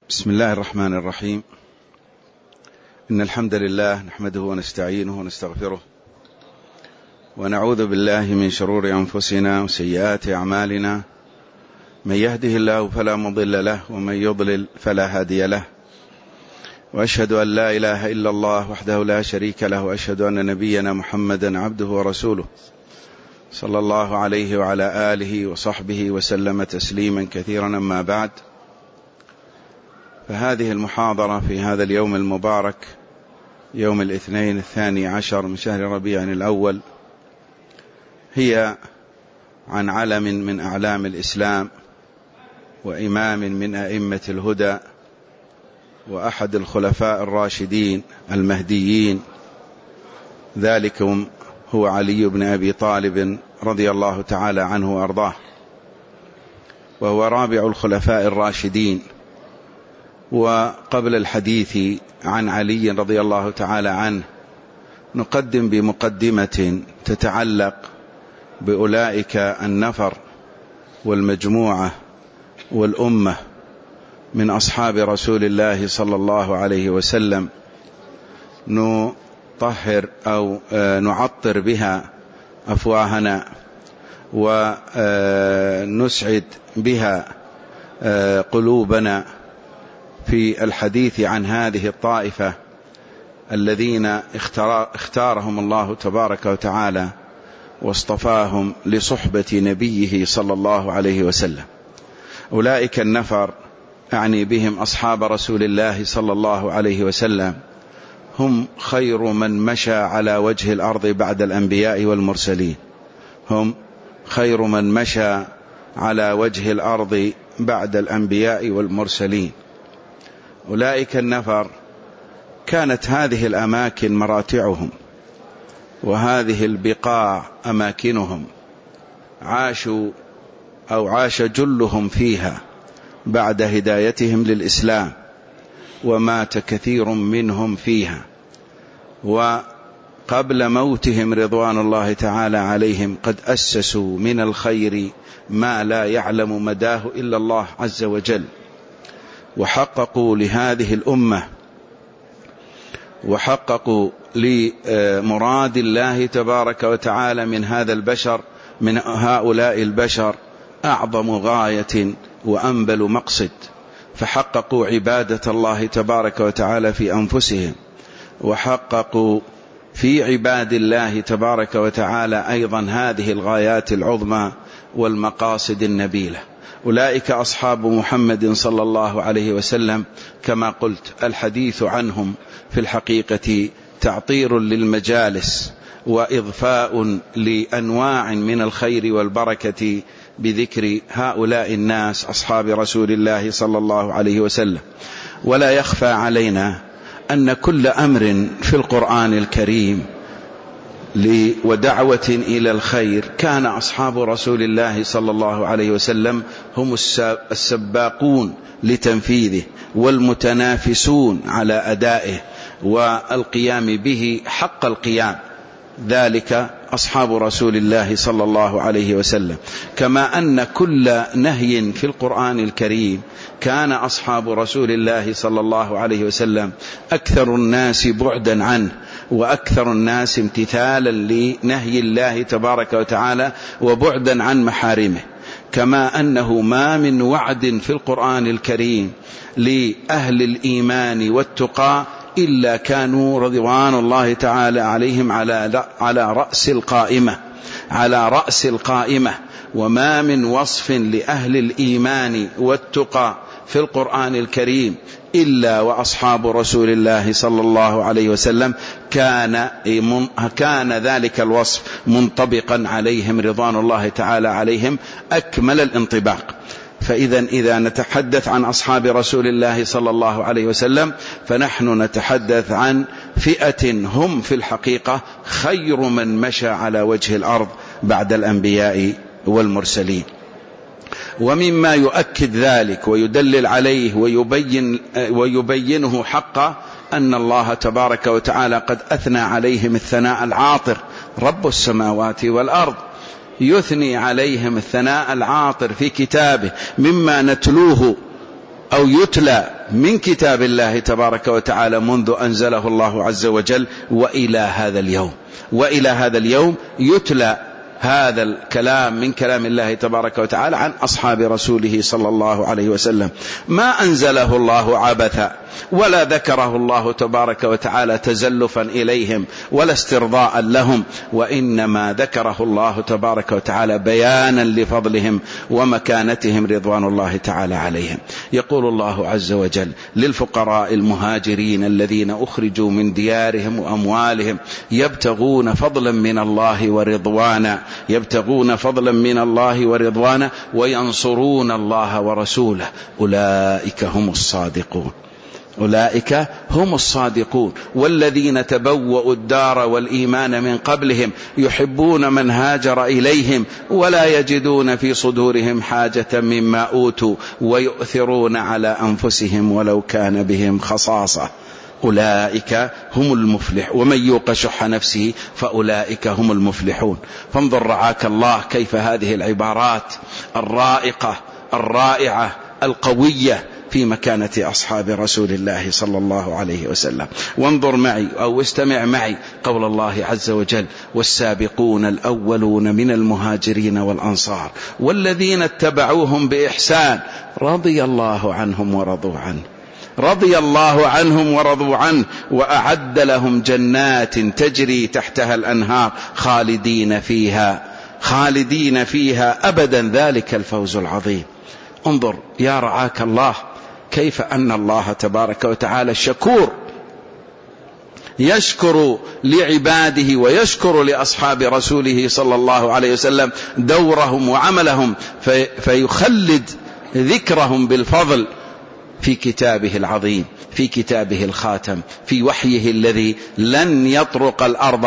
بسم الله الرحمن الرحيم. إن الحمد لله نحمده ونستعينه ونستغفره ونعوذ بالله من شرور أنفسنا وسيئات أعمالنا. من يهده الله فلا مضل له ومن يضلل فلا هادي له، وأشهد أن لا إله إلا الله وحده لا شريك له، وأشهد أن نبينا محمدا عبده ورسوله صلى الله عليه وعلى آله وصحبه وسلم تسليما كثيرا. أما بعد، فهذه المحاضرة في هذا اليوم المبارك، يوم الاثنين 12 من شهر ربيع الأول، هي عن علم من أعلام الإسلام وإمام من أئمة الهدى وأحد الخلفاء الراشدين المهديين، ذلكم هو علي بن أبي طالب رضي الله تعالى عنه وأرضاه، وهو رابع الخلفاء الراشدين. وقبل الحديث عن علي رضي الله تعالى عنه، نقدم بمقدمة تتعلق بأولئك النفر والمجموعة والأمة من أصحاب رسول الله صلى الله عليه وسلم، نطهر أو نعطر بها أفواهنا ونسعد بها قلوبنا في الحديث عن هذه الطائفة الذين اختارهم الله تبارك وتعالى واصطفاهم لصحبة نبيه صلى الله عليه وسلم. أولئك النفر أعني بهم أصحاب رسول الله صلى الله عليه وسلم، هم خير من مشى على وجه الأرض بعد الأنبياء والمرسلين، هم خير من مشى على وجه الأرض بعد الأنبياء والمرسلين. أولئك النفر كانت هذه الأماكن مراتعهم، وهذه البقاع أماكنهم، عاش جلهم فيها بعد هدايتهم للإسلام، ومات كثير منهم فيها، وقبل موتهم رضوان الله تعالى عليهم قد أسسوا من الخير ما لا يعلم مداه إلا الله عز وجل، وحققوا لهذه الأمة، وحققوا لمراد الله تبارك وتعالى من هذا البشر، من هؤلاء البشر، أعظم غاية وأنبل مقصد. فحققوا عبادة الله تبارك وتعالى في أنفسهم، وحققوا في عباد الله تبارك وتعالى أيضا هذه الغايات العظمى والمقاصد النبيلة. أولئك أصحاب محمد صلى الله عليه وسلم، كما قلت الحديث عنهم في الحقيقة تعطير للمجالس وإضفاء لأنواع من الخير والبركة بذكر هؤلاء الناس أصحاب رسول الله صلى الله عليه وسلم. ولا يخفى علينا أن كل أمر في القرآن الكريم ودعوة إلى الخير كان أصحاب رسول الله صلى الله عليه وسلم هم السباقون لتنفيذه والمتنافسون على أدائه والقيام به حق القيام، ذلك أصحاب رسول الله صلى الله عليه وسلم. كما أن كل نهي في القرآن الكريم كان أصحاب رسول الله صلى الله عليه وسلم أكثر الناس بعدا عنه، وأكثر الناس امتثالا لنهي الله تبارك وتعالى وبعدا عن محارمه. كما أنه ما من وعد في القرآن الكريم لأهل الإيمان والتقى إلا كانوا رضوان الله تعالى عليهم على رأس القائمة. وما من وصف لأهل الإيمان والتقى في القرآن الكريم إلا وأصحاب رسول الله صلى الله عليه وسلم كان ذلك الوصف منطبقا عليهم رضوان الله تعالى عليهم أكمل الانطباق. إذا نتحدث عن أصحاب رسول الله صلى الله عليه وسلم، فنحن نتحدث عن فئة هم في الحقيقة خير من مشى على وجه الأرض بعد الأنبياء والمرسلين. ومما يؤكد ذلك ويدلل عليه ويبينه حقا أن الله تبارك وتعالى قد أثنى عليهم الثناء العاطر، رب السماوات والأرض يثني عليهم الثناء العاطر في كتابه، مما نتلوه أو يتلى من كتاب الله تبارك وتعالى منذ أنزله الله عز وجل وإلى هذا اليوم يتلى هذا الكلام من كلام الله تبارك وتعالى عن أصحاب رسوله صلى الله عليه وسلم. ما أنزله الله عبثا، ولا ذكره الله تبارك وتعالى تزلفا إليهم ولا استرضاء لهم، وإنما ذكره الله تبارك وتعالى بيانا لفضلهم ومكانتهم رضوان الله تعالى عليهم. يقول الله عز وجل للفقراء المهاجرين الذين أخرجوا من ديارهم وأموالهم يبتغون فضلا من الله ورضوانا وينصرون الله ورسوله أولئك هم الصادقون والذين تبوأوا الدار والإيمان من قبلهم يحبون من هاجر إليهم ولا يجدون في صدورهم حاجة مما أوتوا ويؤثرون على أنفسهم ولو كان بهم خصاصة أولئك هم المفلحون ومن يوق شح نفسه فأولئك هم المفلحون. فانظر رعاك الله كيف هذه العبارات الرائقة الرائعة القوية في مكانة أصحاب رسول الله صلى الله عليه وسلم. وانظر معي أو استمع معي قول الله عز وجل والسابقون الأولون من المهاجرين والأنصار والذين اتبعوهم بإحسان رضي الله عنهم ورضوا عنه وأعد لهم جنات تجري تحتها الأنهار خالدين فيها أبدا ذلك الفوز العظيم. انظر يا رعاك الله كيف أن الله تبارك وتعالى شكور، يشكر لعباده ويشكر لأصحاب رسوله صلى الله عليه وسلم دورهم وعملهم، فيخلد ذكرهم بالفضل في كتابه العظيم، في كتابه الخاتم، في وحيه الذي لن يطرق الأرض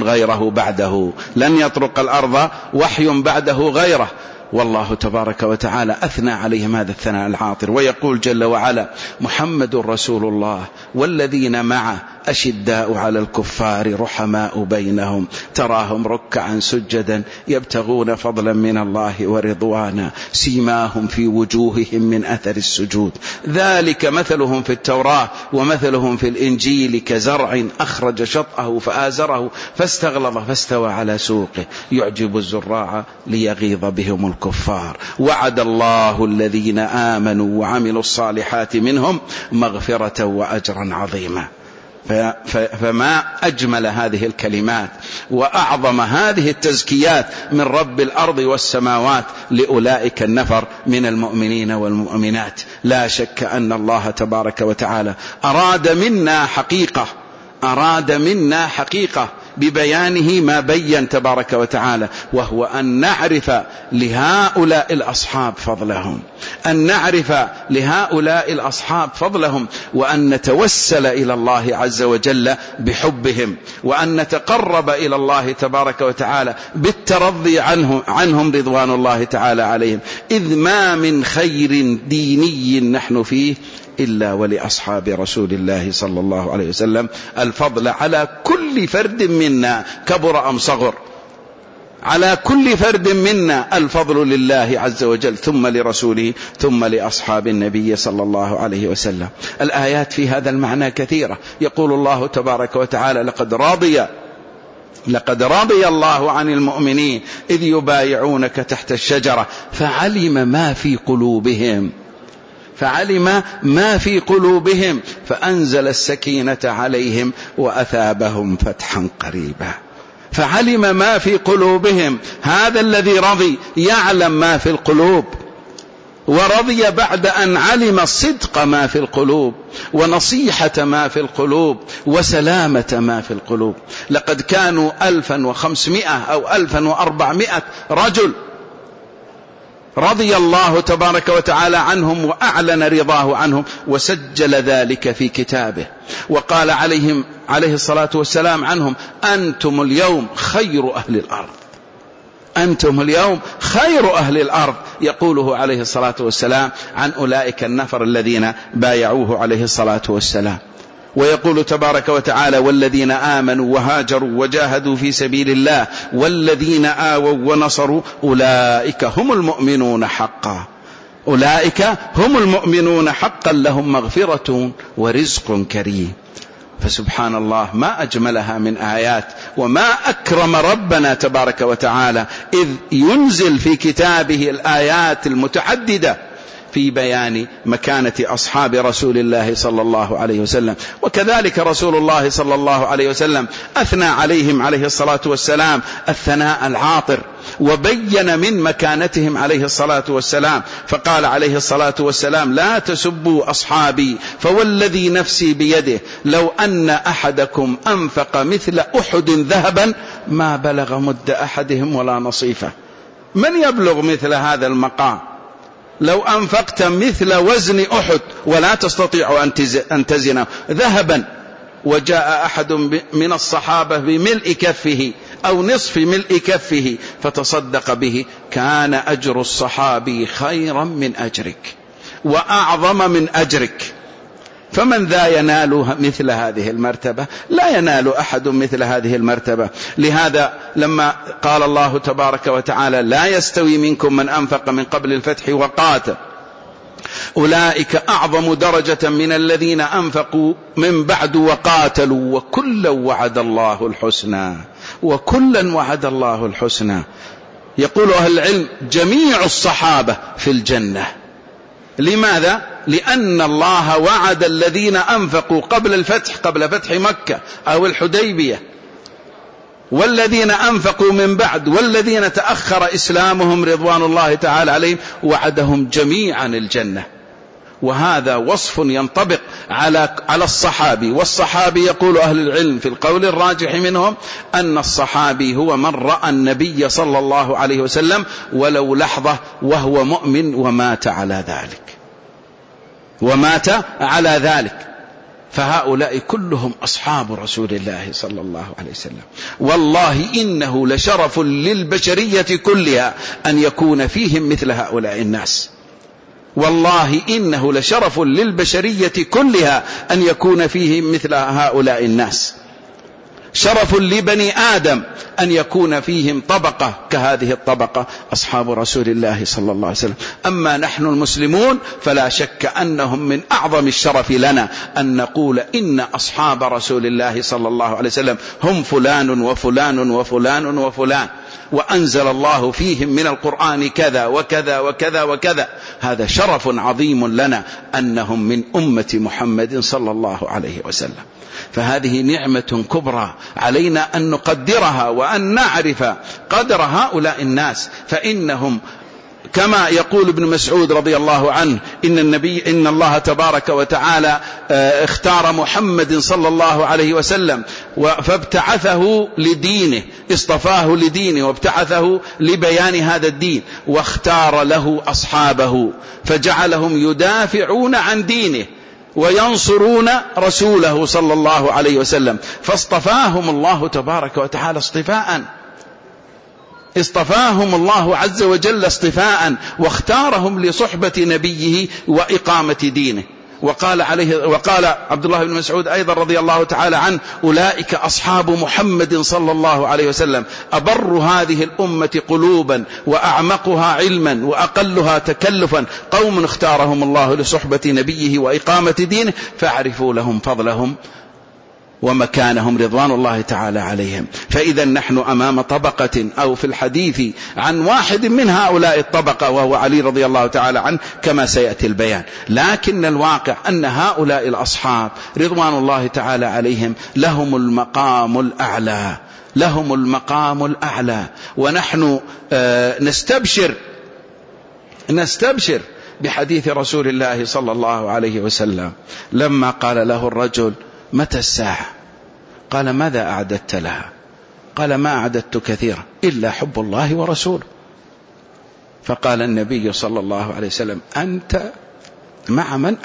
وحي بعده غيره. والله تبارك وتعالى أثنى عليهم هذا الثناء العاطر ويقول جل وعلا محمد رسول الله والذين معه أشداء على الكفار رحماء بينهم تراهم ركعا سجدا يبتغون فضلا من الله ورضوانا سيماهم في وجوههم من أثر السجود ذلك مثلهم في التوراة ومثلهم في الإنجيل كزرع أخرج شطأه فآزره فاستغلظ فاستوى على سوقه يعجب الزراع ليغيظ بهم الكفار وعد الله الذين آمنوا وعملوا الصالحات منهم مغفرة وأجرا عظيما. فما أجمل هذه الكلمات وأعظم هذه التزكيات من رب الأرض والسماوات لأولئك النفر من المؤمنين والمؤمنات. لا شك أن الله تبارك وتعالى أراد منا حقيقة ببيانه ما بين تبارك وتعالى، وهو أن نعرف لهؤلاء الأصحاب فضلهم وأن نتوسل إلى الله عز وجل بحبهم وأن نتقرب إلى الله تبارك وتعالى بالترضي عنهم رضوان الله تعالى عليهم، إذ ما من خير ديني نحن فيه إلا ولأصحاب رسول الله صلى الله عليه وسلم الفضل على كل فرد منا كبر أم صغر، على كل فرد منا الفضل لله عز وجل ثم لرسوله ثم لأصحاب النبي صلى الله عليه وسلم. الآيات في هذا المعنى كثيرة. يقول الله تبارك وتعالى لقد رضي الله عن المؤمنين إذ يبايعونك تحت الشجرة فعلم ما في قلوبهم فأنزل السكينة عليهم وأثابهم فتحا قريبا. فعلم ما في قلوبهم، هذا الذي رضي يعلم ما في القلوب، ورضي بعد أن علم صدق ما في القلوب ونصيحة ما في القلوب وسلامة ما في القلوب. لقد كانوا 1500 أو 1400 رجل رضي الله تبارك وتعالى عنهم وأعلن رضاه عنهم وسجل ذلك في كتابه، وقال عليه الصلاة والسلام عنهم أنتم اليوم خير أهل الأرض. يقوله عليه الصلاة والسلام عن أولئك النفر الذين بايعوه عليه الصلاة والسلام. ويقول تبارك وتعالى والذين آمنوا وهاجروا وجاهدوا في سبيل الله والذين آووا ونصروا أولئك هم المؤمنون حقا. أولئك هم المؤمنون حقا لهم مغفرة ورزق كريم. فسبحان الله ما أجملها من آيات، وما أكرم ربنا تبارك وتعالى إذ ينزل في كتابه الآيات المتعددة في بيان مكانة أصحاب رسول الله صلى الله عليه وسلم. وكذلك رسول الله صلى الله عليه وسلم أثنى عليهم عليه الصلاة والسلام الثناء العاطر، وبين من مكانتهم عليه الصلاة والسلام، فقال عليه الصلاة والسلام: لا تسبوا أصحابي فوالذي نفسي بيده لو أن أحدكم أنفق مثل أحد ذهبا ما بلغ مد أحدهم ولا نصيفه. من يبلغ مثل هذا المقام؟ لو أنفقت مثل وزن أحد ولا تستطيع أن تزنه ذهبا، وجاء أحد من الصحابة بملء كفه أو نصف ملء كفه فتصدق به، كان أجر الصحابي خيرا من أجرك وأعظم من أجرك. فمن ذا ينال مثل هذه المرتبة؟ لا ينال أحد مثل هذه المرتبة. لهذا لما قال الله تبارك وتعالى: لا يستوي منكم من أنفق من قبل الفتح وقاتل أولئك أعظم درجة من الذين أنفقوا من بعد وقاتلوا وكلا وعد الله الحسنى وكلا وعد الله الحسنى. يقول أهل العلم: جميع الصحابة في الجنة. لماذا؟ لأن الله وعد الذين أنفقوا قبل الفتح، قبل فتح مكة أو الحديبية، والذين أنفقوا من بعد، والذين تأخر إسلامهم رضوان الله تعالى عليهم، وعدهم جميعا الجنة. وهذا وصف ينطبق على الصحابي. والصحابي يقول أهل العلم في القول الراجح منهم أن الصحابي هو من رأى النبي صلى الله عليه وسلم ولو لحظة وهو مؤمن ومات على ذلك. فهؤلاء كلهم أصحاب رسول الله صلى الله عليه وسلم. والله إنه لشرف للبشرية كلها أن يكون فيهم مثل هؤلاء الناس. والله إنه لشرف للبشرية كلها أن يكون فيهم مثل هؤلاء الناس. شرف لبني آدم أن يكون فيهم طبقة كهذه الطبقة، أصحاب رسول الله صلى الله عليه وسلم. أما نحن المسلمون فلا شك أنهم من أعظم الشرف لنا أن نقول إن أصحاب رسول الله صلى الله عليه وسلم هم فلان وفلان وفلان وفلان، وأنزل الله فيهم من القرآن كذا وكذا وكذا وكذا. هذا شرف عظيم لنا أنهم من أمة محمد صلى الله عليه وسلم. فهذه نعمة كبرى علينا أن نقدرها وأن نعرف قدر هؤلاء الناس، فإنهم كما يقول ابن مسعود رضي الله عنه: إن الله تبارك وتعالى اختار محمد صلى الله عليه وسلم فابتعثه لدينه، اصطفاه لدينه وابتعثه لبيان هذا الدين، واختار له أصحابه فجعلهم يدافعون عن دينه وينصرون رسوله صلى الله عليه وسلم. فاصطفاهم الله تبارك وتعالى اصطفاهم الله عز وجل اصطفاء، واختارهم لصحبة نبيه وإقامة دينه. وقال عبد الله بن مسعود أيضا رضي الله تعالى عنه: أولئك أصحاب محمد صلى الله عليه وسلم، أبر هذه الأمة قلوبا وأعمقها علما وأقلها تكلفا، قوم اختارهم الله لصحبة نبيه وإقامة دينه، فاعرفوا لهم فضلهم ومكانهم رضوان الله تعالى عليهم. فإذا نحن أمام طبقة، أو في الحديث عن واحد من هؤلاء الطبقة وهو علي رضي الله تعالى عنه كما سيأتي البيان. لكن الواقع أن هؤلاء الأصحاب رضوان الله تعالى عليهم لهم المقام الأعلى، ونحن نستبشر بحديث رسول الله صلى الله عليه وسلم لما قال له الرجل: متى الساعة؟ قال: ماذا أعددت لها؟ قال: ما أعددت كثيرا إلا حب الله ورسوله. فقال النبي صلى الله عليه وسلم: أنت مع من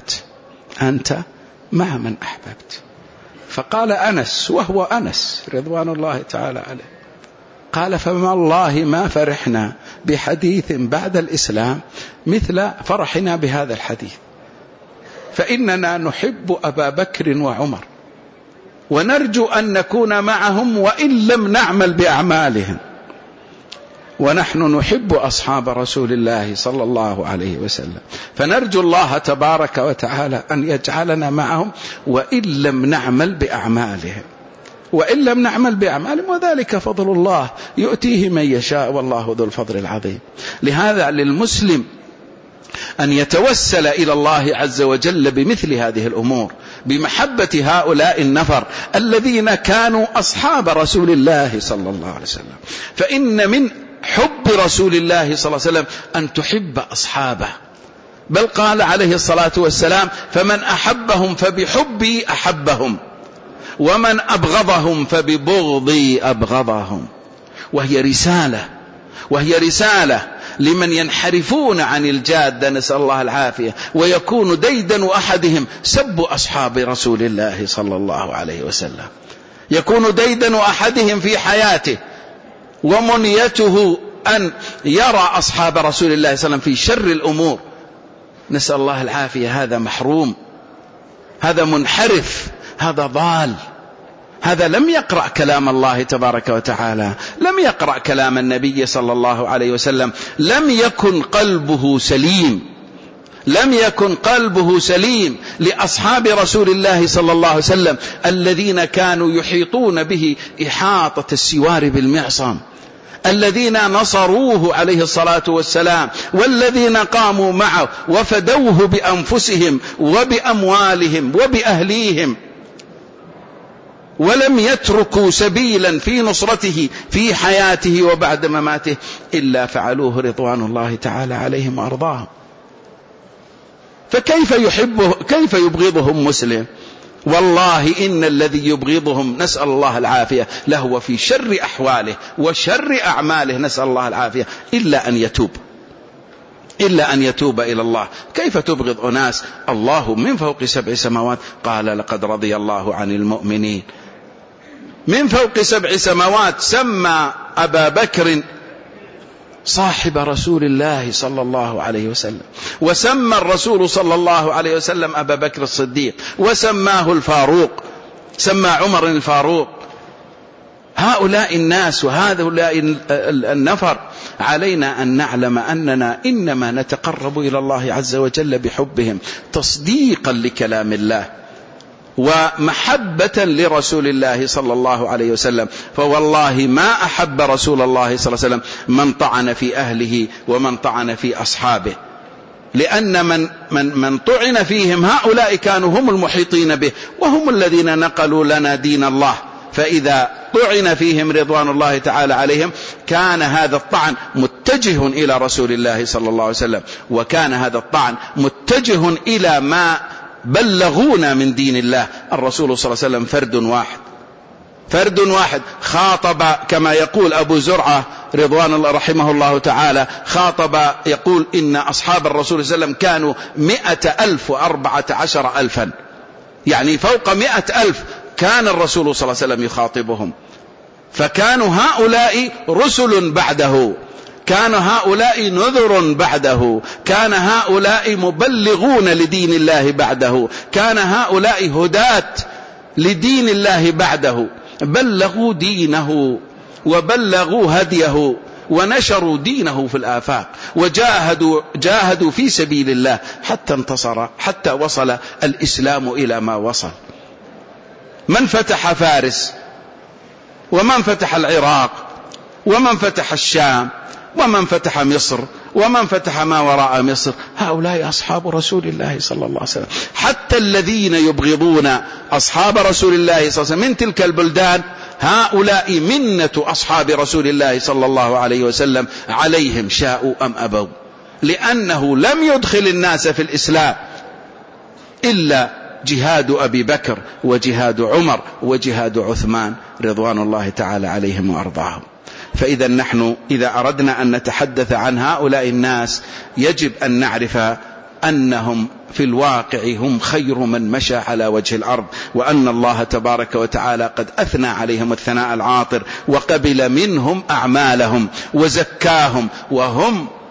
أحببت. فقال أنس، وهو أنس رضوان الله تعالى عليه، قال: فما الله ما فرحنا بحديث بعد الإسلام مثل فرحنا بهذا الحديث، فإننا نحب أبا بكر وعمر ونرجو أن نكون معهم وإن لم نعمل بأعمالهم. ونحن نحب أصحاب رسول الله صلى الله عليه وسلم، فنرجو الله تبارك وتعالى أن يجعلنا معهم وإن لم نعمل بأعمالهم، وذلك فضل الله يؤتيه من يشاء والله ذو الفضل العظيم. لهذا للمسلم أن يتوسل إلى الله عز وجل بمثل هذه الأمور، بمحبة هؤلاء النفر الذين كانوا أصحاب رسول الله صلى الله عليه وسلم. فإن من حب رسول الله صلى الله عليه وسلم أن تحب أصحابه، بل قال عليه الصلاة والسلام: فمن أحبهم فبحبي أحبهم، ومن أبغضهم فببغضي أبغضهم. وهي رسالة لمن ينحرفون عن الجادة، نسأل الله العافية، ويكون ديدن أحدهم سب أصحاب رسول الله صلى الله عليه وسلم، يكون ديدن أحدهم في حياته ومنيته أن يرى أصحاب رسول الله صلى الله عليه وسلم في شر الأمور، نسأل الله العافية. هذا محروم، هذا منحرف، هذا ضال، هذا لم يقرأ كلام الله تبارك وتعالى، لم يقرأ كلام النبي صلى الله عليه وسلم، لم يكن قلبه سليم لأصحاب رسول الله صلى الله عليه وسلم الذين كانوا يحيطون به إحاطة السوار بالمعصم، الذين نصروه عليه الصلاة والسلام، والذين قاموا معه وفدوه بأنفسهم وبأموالهم وبأهليهم، ولم يتركوا سبيلا في نصرته في حياته وبعد مماته إلا فعلوه رضوان الله تعالى عليهم وأرضاهم. كيف يبغضهم مسلم؟ والله إن الذي يبغضهم نسأل الله العافية لهو في شر أحواله وشر أعماله، نسأل الله العافية، إلا أن يتوب إلى الله. كيف تبغض أناس الله من فوق 7 سماوات قال: لقد رضي الله عن المؤمنين. من فوق 7 سماوات سمى أبا بكر صاحب رسول الله صلى الله عليه وسلم، وسمى الرسول صلى الله عليه وسلم أبا بكر الصديق، وسماه الفاروق، سمى عمر الفاروق. هؤلاء الناس وهؤلاء النفر علينا أن نعلم أننا إنما نتقرب إلى الله عز وجل بحبهم تصديقا لكلام الله ومحبة لرسول الله صلى الله عليه وسلم. فوالله ما أحب رسول الله صلى الله عليه وسلم من طعن في أهله ومن طعن في أصحابه، لأن من طعن فيهم هؤلاء كانوا هم المحيطين به، وهم الذين نقلوا لنا دين الله. فإذا طعن فيهم رضوان الله تعالى عليهم كان هذا الطعن متجه إلى رسول الله صلى الله عليه وسلم، وكان هذا الطعن متجه إلى ما بلغونا من دين الله. الرسول صلى الله عليه وسلم فرد واحد خاطب، كما يقول أبو زرعة رضوان الله رحمه الله تعالى، خاطب يقول إن أصحاب الرسول صلى الله عليه وسلم كانوا 114,000، يعني فوق 100,000 كان الرسول صلى الله عليه وسلم يخاطبهم. فكانوا هؤلاء رسل بعده، كان هؤلاء نذر بعده، كان هؤلاء مبلغون لدين الله بعده، كان هؤلاء هداة لدين الله بعده، بلغوا دينه وبلغوا هديه ونشروا دينه في الآفاق، وجاهدوا في سبيل الله حتى انتصر، حتى وصل الإسلام إلى ما وصل. من فتح فارس، ومن فتح العراق، ومن فتح الشام، ومن فتح مصر، ومن فتح ما وراء مصر، هؤلاء أصحاب رسول الله صلى الله عليه وسلم. حتى الذين يبغضون أصحاب رسول الله صلى الله عليه وسلم من تلك البلدان، هؤلاء منة أصحاب رسول الله صلى الله عليه وسلم عليهم شاءوا أم أبوا، لأنه لم يدخل الناس في الإسلام إلا جهاد أبي بكر وجهاد عمر وجهاد عثمان رضوان الله تعالى عليهم وأرضاهم. فإذا نحن إذا أردنا أن نتحدث عن هؤلاء الناس يجب أن نعرف أنهم في الواقع هم خير من مشى على وجه الأرض، وأن الله تبارك وتعالى قد أثنى عليهم الثناء العاطر، وقبل منهم أعمالهم وزكاهم، وهم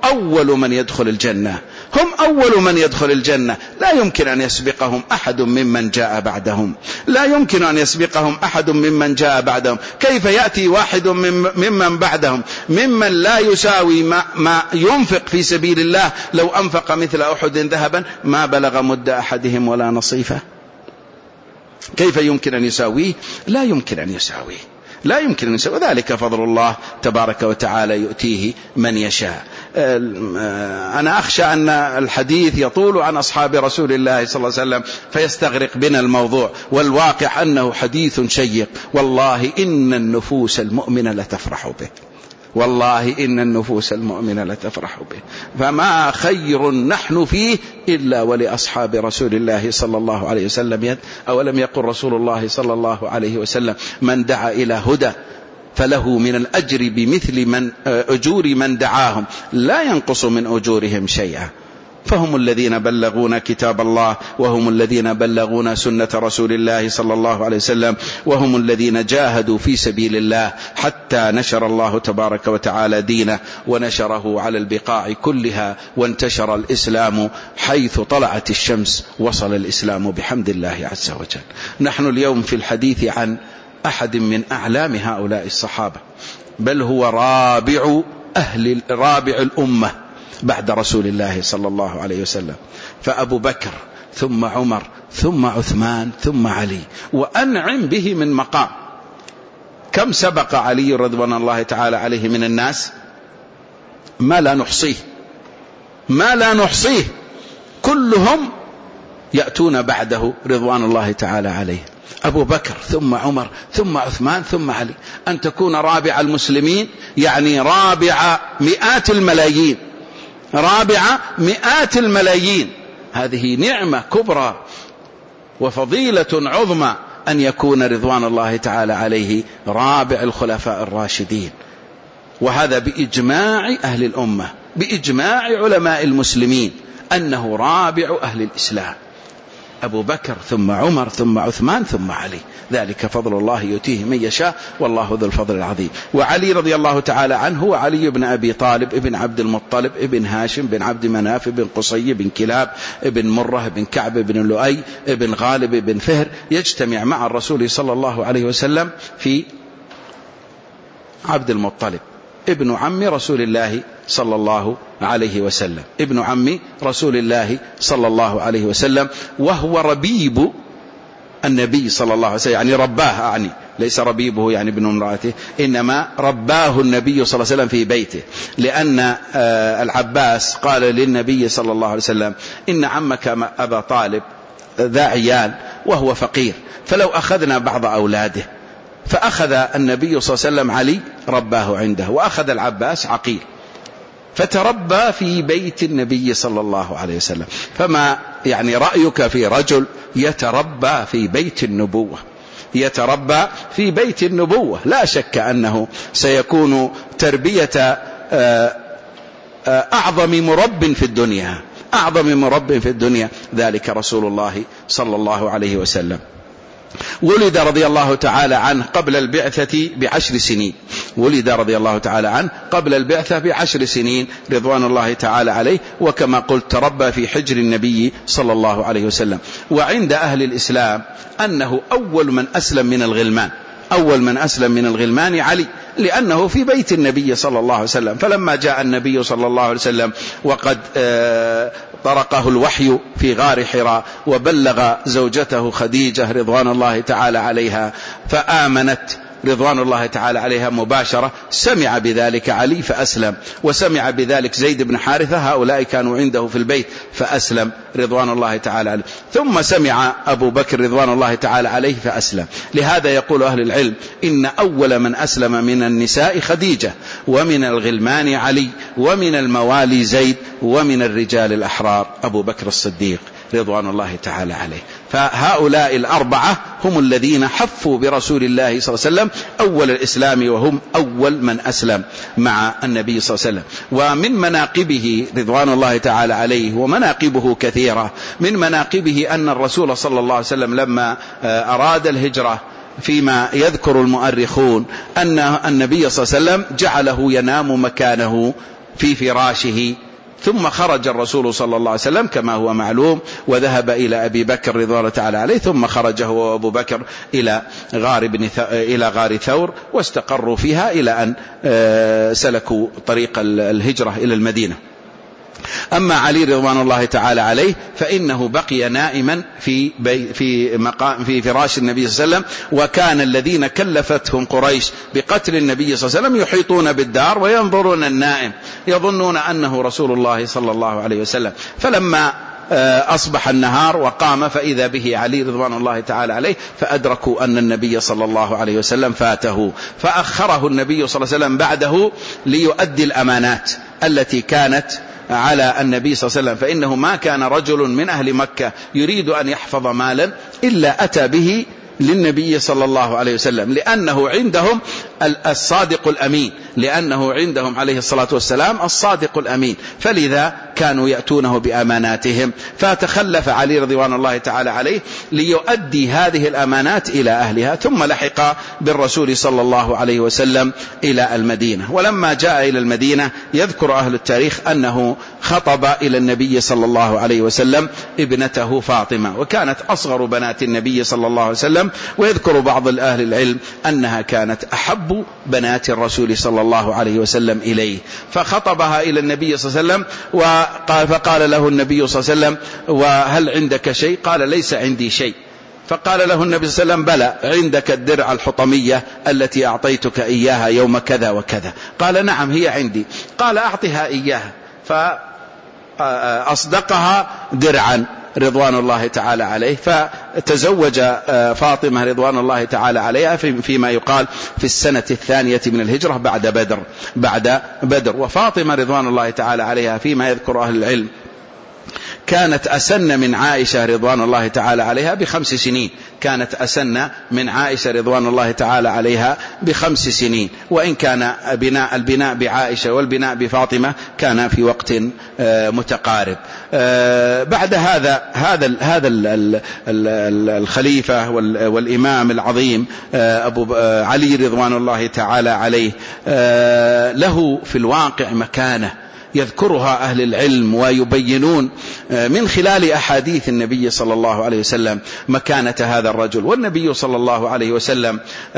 أول من يدخل الجنة، هم أول من يدخل الجنة، لا يمكن أن يسبقهم أحد ممن جاء بعدهم، لا يمكن أن يسبقهم أحد ممن جاء بعدهم. كيف يأتي واحد ممن بعدهم ممن لا يساوي ما ينفق في سبيل الله، لو أنفق مثل أحد ذهبا ما بلغ مد أحدهم ولا نصيفه؟ كيف يمكن أن يساويه؟ لا يمكن أن يساويه، لا يمكن أن يساويه. ذلك فضل الله تبارك وتعالى يؤتيه من يشاء. أنا أخشى أن الحديث يطول عن أصحاب رسول الله صلى الله عليه وسلم فيستغرق بنا الموضوع، والواقع أنه حديث شيق. والله إن النفوس المؤمنة لتفرح به، والله إن النفوس المؤمنة لتفرح به. فما خير نحن فيه إلا ولأصحاب رسول الله صلى الله عليه وسلم يد. أولم يقل رسول الله صلى الله عليه وسلم: من دعا إلى هدى فله من الأجر بمثل أجور من دعاهم لا ينقص من أجورهم شيئا. فهم الذين بلغون كتاب الله، وهم الذين بلغون سنة رسول الله صلى الله عليه وسلم، وهم الذين جاهدوا في سبيل الله حتى نشر الله تبارك وتعالى دينه ونشره على البقاع كلها، وانتشر الإسلام حيث طلعت الشمس. وصل الإسلام بحمد الله عز وجل. نحن اليوم في الحديث عن أحد من أعلام هؤلاء الصحابة، بل هو رابع الأمة بعد رسول الله صلى الله عليه وسلم، فأبو بكر ثم عمر ثم عثمان ثم علي. وأنعم به من مقام. كم سبق علي رضوان الله تعالى عليه من الناس؟ ما لا نحصيه، ما لا نحصيه، كلهم يأتون بعده رضوان الله تعالى عليه. أبو بكر ثم عمر ثم عثمان ثم علي. أن تكون رابع المسلمين يعني رابع مئات الملايين، رابع مئات الملايين. هذه نعمة كبرى وفضيلة عظمى أن يكون رضوان الله تعالى عليه رابع الخلفاء الراشدين. وهذا بإجماع أهل الأمة، بإجماع علماء المسلمين، أنه رابع أهل الإسلام. أبو بكر ثم عمر ثم عثمان ثم علي. ذلك فضل الله يؤتيه من يشاء، والله ذو الفضل العظيم. وعلي رضي الله تعالى عنه هو علي بن أبي طالب ابن عبد المطلب ابن هاشم بن عبد مناف بن قصي بن كلاب ابن مرة بن كعب بن لؤي ابن غالب بن فهر، يجتمع مع الرسول صلى الله عليه وسلم في عبد المطلب، ابن عم رسول الله صلى الله عليه وسلم، ابن عم رسول الله صلى الله عليه وسلم، وهو ربيب النبي صلى الله عليه وسلم، يعني رباه، يعني ليس ربيبه يعني ابن امرأته، إنما رباه النبي صلى الله عليه وسلم في بيته. لأن العباس قال للنبي صلى الله عليه وسلم: إن عمك أبا طالب ذا عيال وهو فقير، فلو أخذنا بعض أولاده. فأخذ النبي صلى الله عليه وسلم علي رباه عنده، وأخذ العباس عقيل، فتربى في بيت النبي صلى الله عليه وسلم. فما يعني رأيك في رجل يتربى في بيت النبوة؟ يتربى في بيت النبوة لا شك أنه سيكون تربية أعظم مرب في الدنيا، أعظم مرب في الدنيا، ذلك رسول الله صلى الله عليه وسلم. ولد رضي الله تعالى عنه قبل البعثة ب10 سنين، ولد رضي الله تعالى عنه قبل البعثة ب10 سنين رضوان الله تعالى عليه. وكما قلت تربى في حجر النبي صلى الله عليه وسلم. وعند أهل الإسلام أنه أول من أسلم من الغلمان، أول من أسلم من الغلمان علي، لأنه في بيت النبي صلى الله عليه وسلم. فلما جاء النبي صلى الله عليه وسلم وقد طرقه الوحي في غار حراء وبلغ زوجته خديجة رضوان الله تعالى عليها، فآمنت رضوان الله تعالى عليها مباشرة، سمع بذلك علي فأسلم، وسمع بذلك زيد بن حارثة، هؤلاء كانوا عنده في البيت فأسلم رضوان الله تعالى عليه. ثم سمع أبو بكر رضوان الله تعالى عليه فأسلم. لهذا يقول أهل العلم إن أول من أسلم من النساء خديجة، ومن الغلمان علي، ومن الموالي زيد، ومن الرجال الأحرار أبو بكر الصديق رضوان الله تعالى عليه. فهؤلاء الأربعة هم الذين حفوا برسول الله صلى الله عليه وسلم أول الإسلام، وهم أول من أسلم مع النبي صلى الله عليه وسلم. ومن مناقبه رضوان الله تعالى عليه، ومناقبه كثيرة، من مناقبه أن الرسول صلى الله عليه وسلم لما أراد الهجرة، فيما يذكر المؤرخون أن النبي صلى الله عليه وسلم جعله ينام مكانه في فراشه. ثم خرج الرسول صلى الله عليه وسلم كما هو معلوم وذهب إلى أبي بكر رضوان الله تعالى عليه، ثم خرج هو وأبو بكر إلى غار ثور واستقروا فيها إلى أن سلكوا طريق الهجرة إلى المدينة. أما علي رضوان الله تعالى عليه فإنه بقي نائما في فراش النبي صلى الله عليه وسلم، وكان الذين كلفتهم قريش بقتل النبي صلى الله عليه وسلم يحيطون بالدار وينظرون النائم يظنون أنه رسول الله صلى الله عليه وسلم. فلما أصبح النهار وقام فإذا به علي رضوان الله تعالى عليه، فأدركوا أن النبي صلى الله عليه وسلم فاته، فأخره النبي صلى الله عليه وسلم بعده ليؤدي الأمانات التي كانت على النبي صلى الله عليه وسلم. فإنه ما كان رجل من أهل مكة يريد أن يحفظ مالا إلا أتى به للنبي صلى الله عليه وسلم، لأنه عندهم الصادق الأمين، لأنه عندهم عليه الصلاة والسلام الصادق الأمين، فلذا كانوا يأتونه بأماناتهم. فتخلف علي رضوان الله تعالى عليه ليؤدي هذه الأمانات إلى أهلها، ثم لحق بالرسول صلى الله عليه وسلم إلى المدينة. ولما جاء إلى المدينة يذكر أهل التاريخ أنه خطب إلى النبي صلى الله عليه وسلم ابنته فاطمة، وكانت أصغر بنات النبي صلى الله عليه وسلم، ويذكر بعض الأهل العلم أنها كانت أحب بنات الرسول صلى الله عليه وسلم إليه، فخطبها إلى النبي صلى الله عليه وسلم فقال له النبي صلى الله عليه وسلم: وهل عندك شيء؟ قال: ليس عندي شيء. فقال له النبي صلى الله عليه وسلم: بلى، عندك الدرع الحطمية التي أعطيتك إياها يوم كذا وكذا. قال: نعم هي عندي. قال: أعطها إياها. فأصدقها درعا رضوان الله تعالى عليه، فتزوج فاطمة رضوان الله تعالى عليها فيما يقال في السنة 2 من الهجرة بعد بدر. وفاطمة رضوان الله تعالى عليها فيما يذكر أهل العلم كانت أسن من عائشة رضوان الله تعالى عليها ب5 سنين، كانت أسن من عائشة رضوان الله تعالى عليها ب5 سنين، وإن كان البناء بعائشة والبناء بفاطمة كان في وقت متقارب. بعد هذا الخليفة والإمام العظيم أبو علي رضوان الله تعالى عليه له في الواقع مكانة يذكرها أهل العلم ويبينون من خلال أحاديث النبي صلى الله عليه وسلم مكانة هذا الرجل. والنبي صلى الله عليه وسلم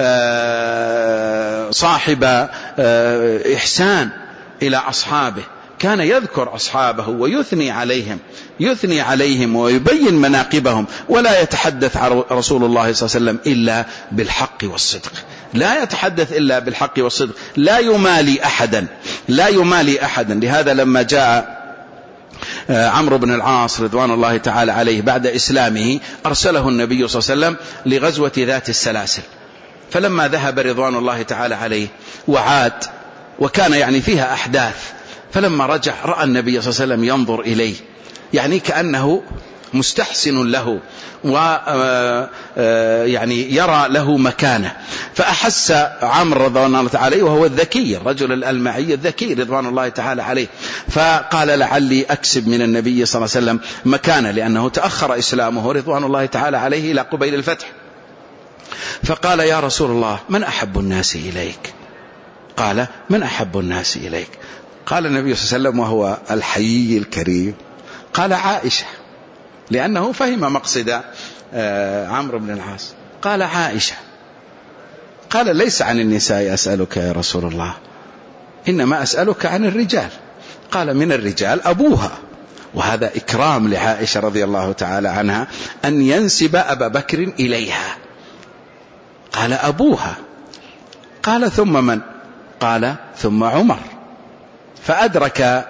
صاحب إحسان إلى أصحابه، كان يذكر أصحابه ويثني عليهم ويبين مناقبهم، ولا يتحدث عن رسول الله صلى الله عليه وسلم إلا بالحق والصدق، لا يتحدث إلا بالحق والصدق، لا يمالي أحدا. لهذا لما جاء عمرو بن العاص رضوان الله تعالى عليه بعد إسلامه أرسله النبي صلى الله عليه وسلم لغزوة ذات السلاسل، فلما ذهب رضوان الله تعالى عليه وعاد وكان فيها أحداث، فلما رجع رأى النبي صلى الله عليه وسلم ينظر إليه كأنه مستحسن له يرى له مكانة، فأحس عمرو رضوان الله تعالى عليه وهو الذكي الرجل الألمعي الذكي رضوان الله تعالى عليه، فقال: لعلي أكسب من النبي صلى الله عليه وسلم مكانة، لأنه تأخر إسلامه رضوان الله تعالى عليه إلى قبيل الفتح. فقال: يا رسول الله، من أحب الناس إليك؟ قال: من أحب الناس إليك؟ قال النبي صلى الله عليه وسلم وهو الحيي الكريم، قال: عائشة، لأنه فهم مقصد عمرو بن العاص. قال: عائشة. قال: ليس عن النساء أسألك يا رسول الله، إنما أسألك عن الرجال. قال: من الرجال أبوها. وهذا إكرام لعائشة رضي الله تعالى عنها أن ينسب أبا بكر إليها. قال: أبوها. قال: ثم من؟ قال: ثم عمر. فأدرك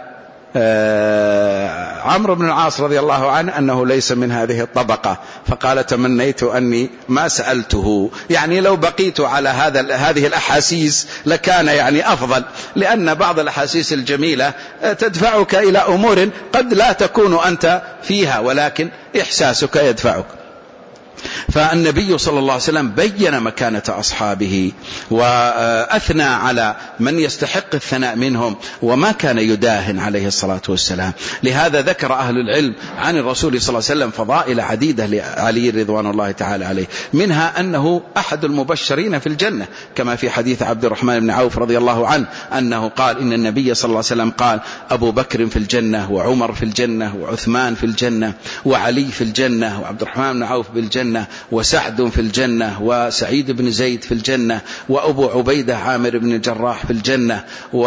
عمرو بن العاص رضي الله عنه أنه ليس من هذه الطبقة، فقال: تمنيت أني ما سألته، لو بقيت على هذه الأحاسيس لكان أفضل، لأن بعض الأحاسيس الجميلة تدفعك إلى أمور قد لا تكون أنت فيها، ولكن إحساسك يدفعك. فالنبي صلى الله عليه وسلم بين مكانة أصحابه وأثنى على من يستحق الثناء منهم، وما كان يداهن عليه الصلاة والسلام. لهذا ذكر أهل العلم عن الرسول صلى الله عليه وسلم فضائل عديدة لعلي رضوان الله تعالى عليه، منها أنه أحد المبشرين في الجنة، كما في حديث عبد الرحمن بن عوف رضي الله عنه أنه قال إن النبي صلى الله عليه وسلم قال: أبو بكر في الجنة، وعمر في الجنة، وعثمان في الجنة، وعلي في الجنة، وعبد الرحمن بن عوف في الجنة، وسعد في الجنة، وسعيد بن زيد في الجنة، وأبو عبيدة عامر بن الجراح في الجنة،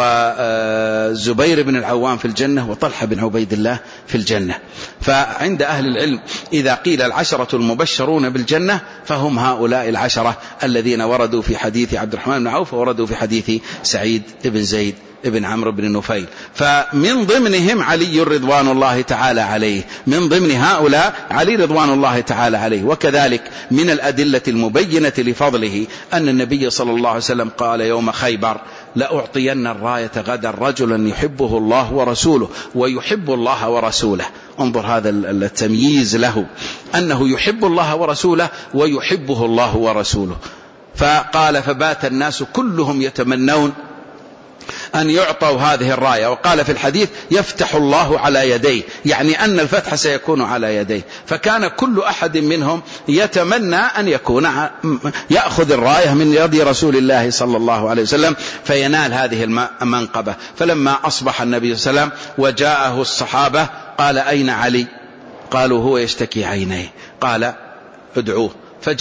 وزبير بن العوام في الجنة، وطلحة بن عبيد الله في الجنة. فعند أهل العلم إذا قيل العشرة المبشرون بالجنة فهم هؤلاء العشرة الذين وردوا في حديث عبد الرحمن بن عوف ووردوا في حديث سعيد بن زيد ابن عمرو بن نفيل. فمن ضمنهم علي رضوان الله تعالى عليه، من ضمن هؤلاء علي رضوان الله تعالى عليه. وكذلك من الأدلة المبينة لفضله أن النبي صلى الله عليه وسلم قال يوم خيبر: لأعطين الراية غدا رجلا يحبه الله ورسوله ويحب الله ورسوله. انظر هذا التمييز له، أنه يحب الله ورسوله ويحبه الله ورسوله. فقال: فبات الناس كلهم يتمنون أن يعطوا هذه الراية. وقال في الحديث: يفتح الله على يديه، يعني أن الفتح سيكون على يديه. فكان كل أحد منهم يتمنى أن يكون يأخذ الراية من يد رسول الله صلى الله عليه وسلم فينال هذه المنقبة. فلما أصبح النبي صلى الله عليه وسلم وجاءه الصحابة قال: أين علي؟ قالوا: هو يشتكي عينيه. قال: ادعوه.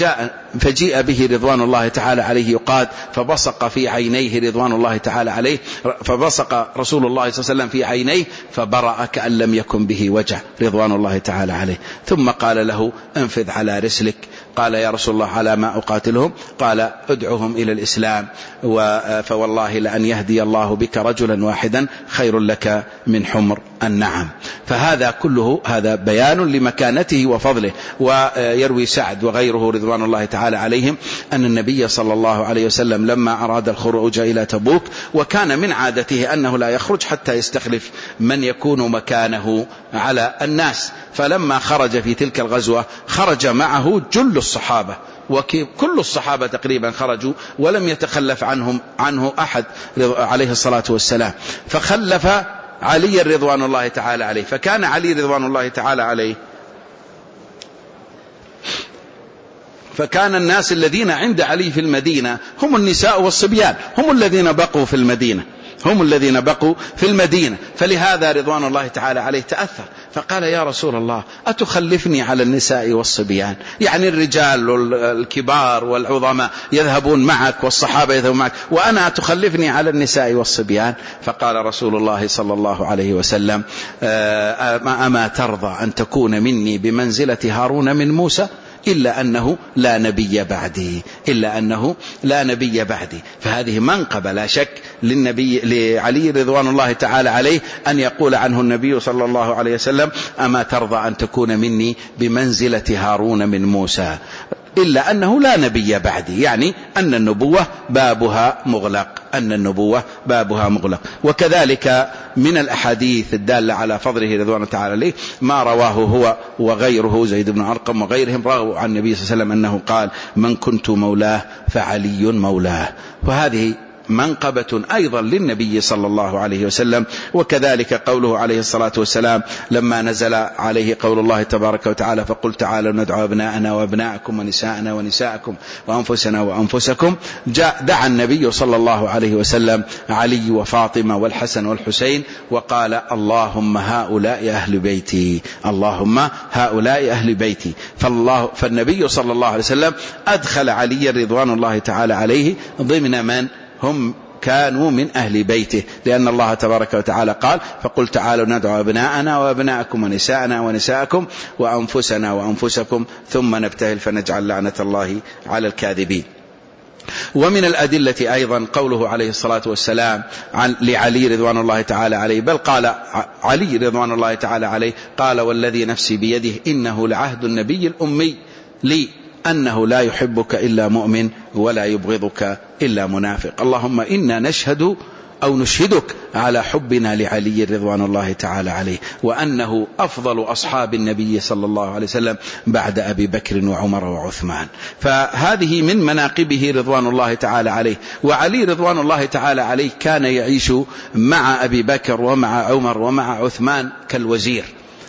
فجيء به رضوان الله تعالى عليه يقاد، فبصق في عينيه رضوان الله تعالى عليه، فبصق رسول الله صلى الله عليه وسلم في عينيه فبرأ كأن لم يكن به وجع رضوان الله تعالى عليه. ثم قال له: انفذ على رسلك. قال: يا رسول الله على ما أقاتلهم؟ قال: ادعوهم إلى الإسلام، فوالله لأن يهدي الله بك رجلا واحدا خير لك من حمر النعم. فهذا كله هذا بيان لمكانته وفضله. ويروي سعد وغيره رضوان الله تعالى عليهم أن النبي صلى الله عليه وسلم لما أراد الخروج إلى تبوك، وكان من عادته أنه لا يخرج حتى يستخلف من يكون مكانه على الناس، فلما خرج في تلك الغزوة خرج معه جل الصحابة، وكل الصحابة تقريبا خرجوا ولم يتخلف عنه أحد عليه الصلاة والسلام، فخلف علي رضوان الله تعالى عليه. فكان علي رضوان الله تعالى عليه، فكان الناس الذين عند علي في المدينة هم النساء والصبيان، هم الذين بقوا في المدينة، هم الذين بقوا في المدينة. فلهذا رضوان الله تعالى عليه تأثر، فقال: يا رسول الله أتخلفني على النساء والصبيان؟ يعني الرجال والكبار والعظماء يذهبون معك والصحابة يذهبون معك، وأنا أتخلفني على النساء والصبيان؟ فقال رسول الله صلى الله عليه وسلم: أما ترضى أن تكون مني بمنزلة هارون من موسى؟ إلا أنه لا نبي بعدي، إلا أنه لا نبي بعدي. فهذه منقبة لا شك لعلي رضوان الله تعالى عليه أن يقول عنه النبي صلى الله عليه وسلم: أما ترضى أن تكون مني بمنزلة هارون من موسى؟ إلا أنه لا نبي بعدي، يعني أن النبوة بابها مغلق، أن النبوة بابها مغلق. وكذلك من الأحاديث الدالة على فضله رضوان الله تعالى عليه ما رواه هو وغيره، زيد بن أرقم وغيرهم، رواه عن النبي صلى الله عليه وسلم أنه قال: من كنت مولاه فعلي مولاه. وهذه منقبة أيضا للنبي صلى الله عليه وسلم. وكذلك قوله عليه الصلاة والسلام لما نزل عليه قول الله تبارك وتعالى: فقل تعالوا ندعو أبناءنا وأبناءكم ونساءنا ونساءكم وأنفسنا وأنفسكم، دعا النبي صلى الله عليه وسلم علي وفاطمة والحسن والحسين وقال: اللهم هؤلاء أهل بيتي، اللهم هؤلاء أهل بيتي. فالنبي صلى الله عليه وسلم أدخل علي رضوان الله تعالى عليه ضمن من هم كانوا من أهل بيته، لأن الله تبارك وتعالى قال: فقل تعالوا ندعو أبناءنا وأبناءكم ونساءنا ونساءكم وأنفسنا وأنفسكم ثم نبتهل فنجعل لعنة الله على الكاذبين. ومن الأدلة أيضا قوله عليه الصلاة والسلام لعلي رضوان الله تعالى عليه، بل قال علي رضوان الله تعالى عليه: قال والذي نفسي بيده إنه لعهد النبي الأمي لي أنه لا يحبك إلا مؤمن ولا يبغضك إلا منافق. اللهم إنا نشهد أو نشهدك على حبنا لعلي رضوان الله تعالى عليه، وأنه أفضل أصحاب النبي صلى الله عليه وسلم بعد أبي بكر وعمر وعثمان. فهذه من مناقبه رضوان الله تعالى عليه. وعلي رضوان الله تعالى عليه كان يعيش مع أبي بكر ومع عمر ومع عثمان كالوزير،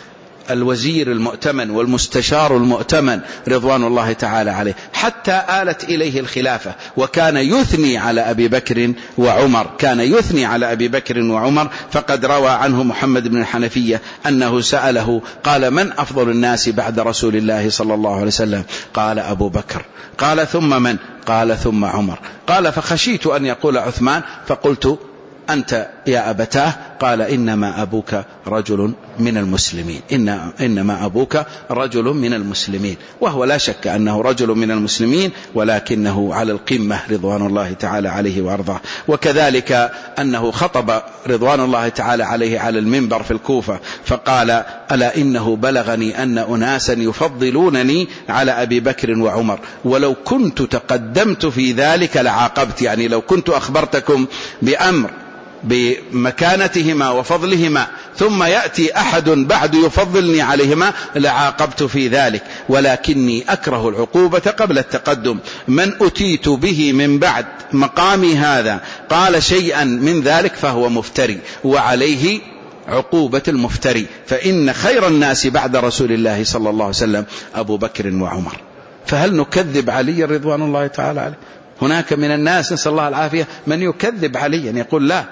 الوزير المؤتمن والمستشار المؤتمن رضوان الله تعالى عليه، حتى آلت إليه الخلافة. وكان يثني على أبي بكر وعمر، كان يثني على أبي بكر وعمر. فقد روى عنه محمد بن الحنفية أنه سأله قال: من أفضل الناس بعد رسول الله صلى الله عليه وسلم؟ قال: أبو بكر. قال: ثم من؟ قال: ثم عمر. قال: فخشيت أن يقول عثمان فقلت: أنت يا أبتاه؟ قال: إنما أبوك رجل من المسلمين، إنما أبوك رجل من المسلمين. وهو لا شك أنه رجل من المسلمين، ولكنه على القمة رضوان الله تعالى عليه وأرضاه. وكذلك أنه خطب رضوان الله تعالى عليه على المنبر في الكوفة فقال: ألا إنه بلغني أن أناسا يفضلونني على أبي بكر وعمر، ولو كنت تقدمت في ذلك لعاقبت. يعني لو كنت أخبرتكم بأمر بمكانتهما وفضلهما ثم يأتي أحد بعد يفضلني عليهما لعاقبت في ذلك، ولكني أكره العقوبة قبل التقدم. من أتيت به من بعد مقامي هذا قال شيئا من ذلك فهو مفتري، وعليه عقوبة المفتري. فإن خير الناس بعد رسول الله صلى الله عليه وسلم أبو بكر وعمر. فهل نكذب علي رضوان الله تعالى عليه؟ هناك من الناس نسأل الله العافية من يكذب عليا، يقول: لا،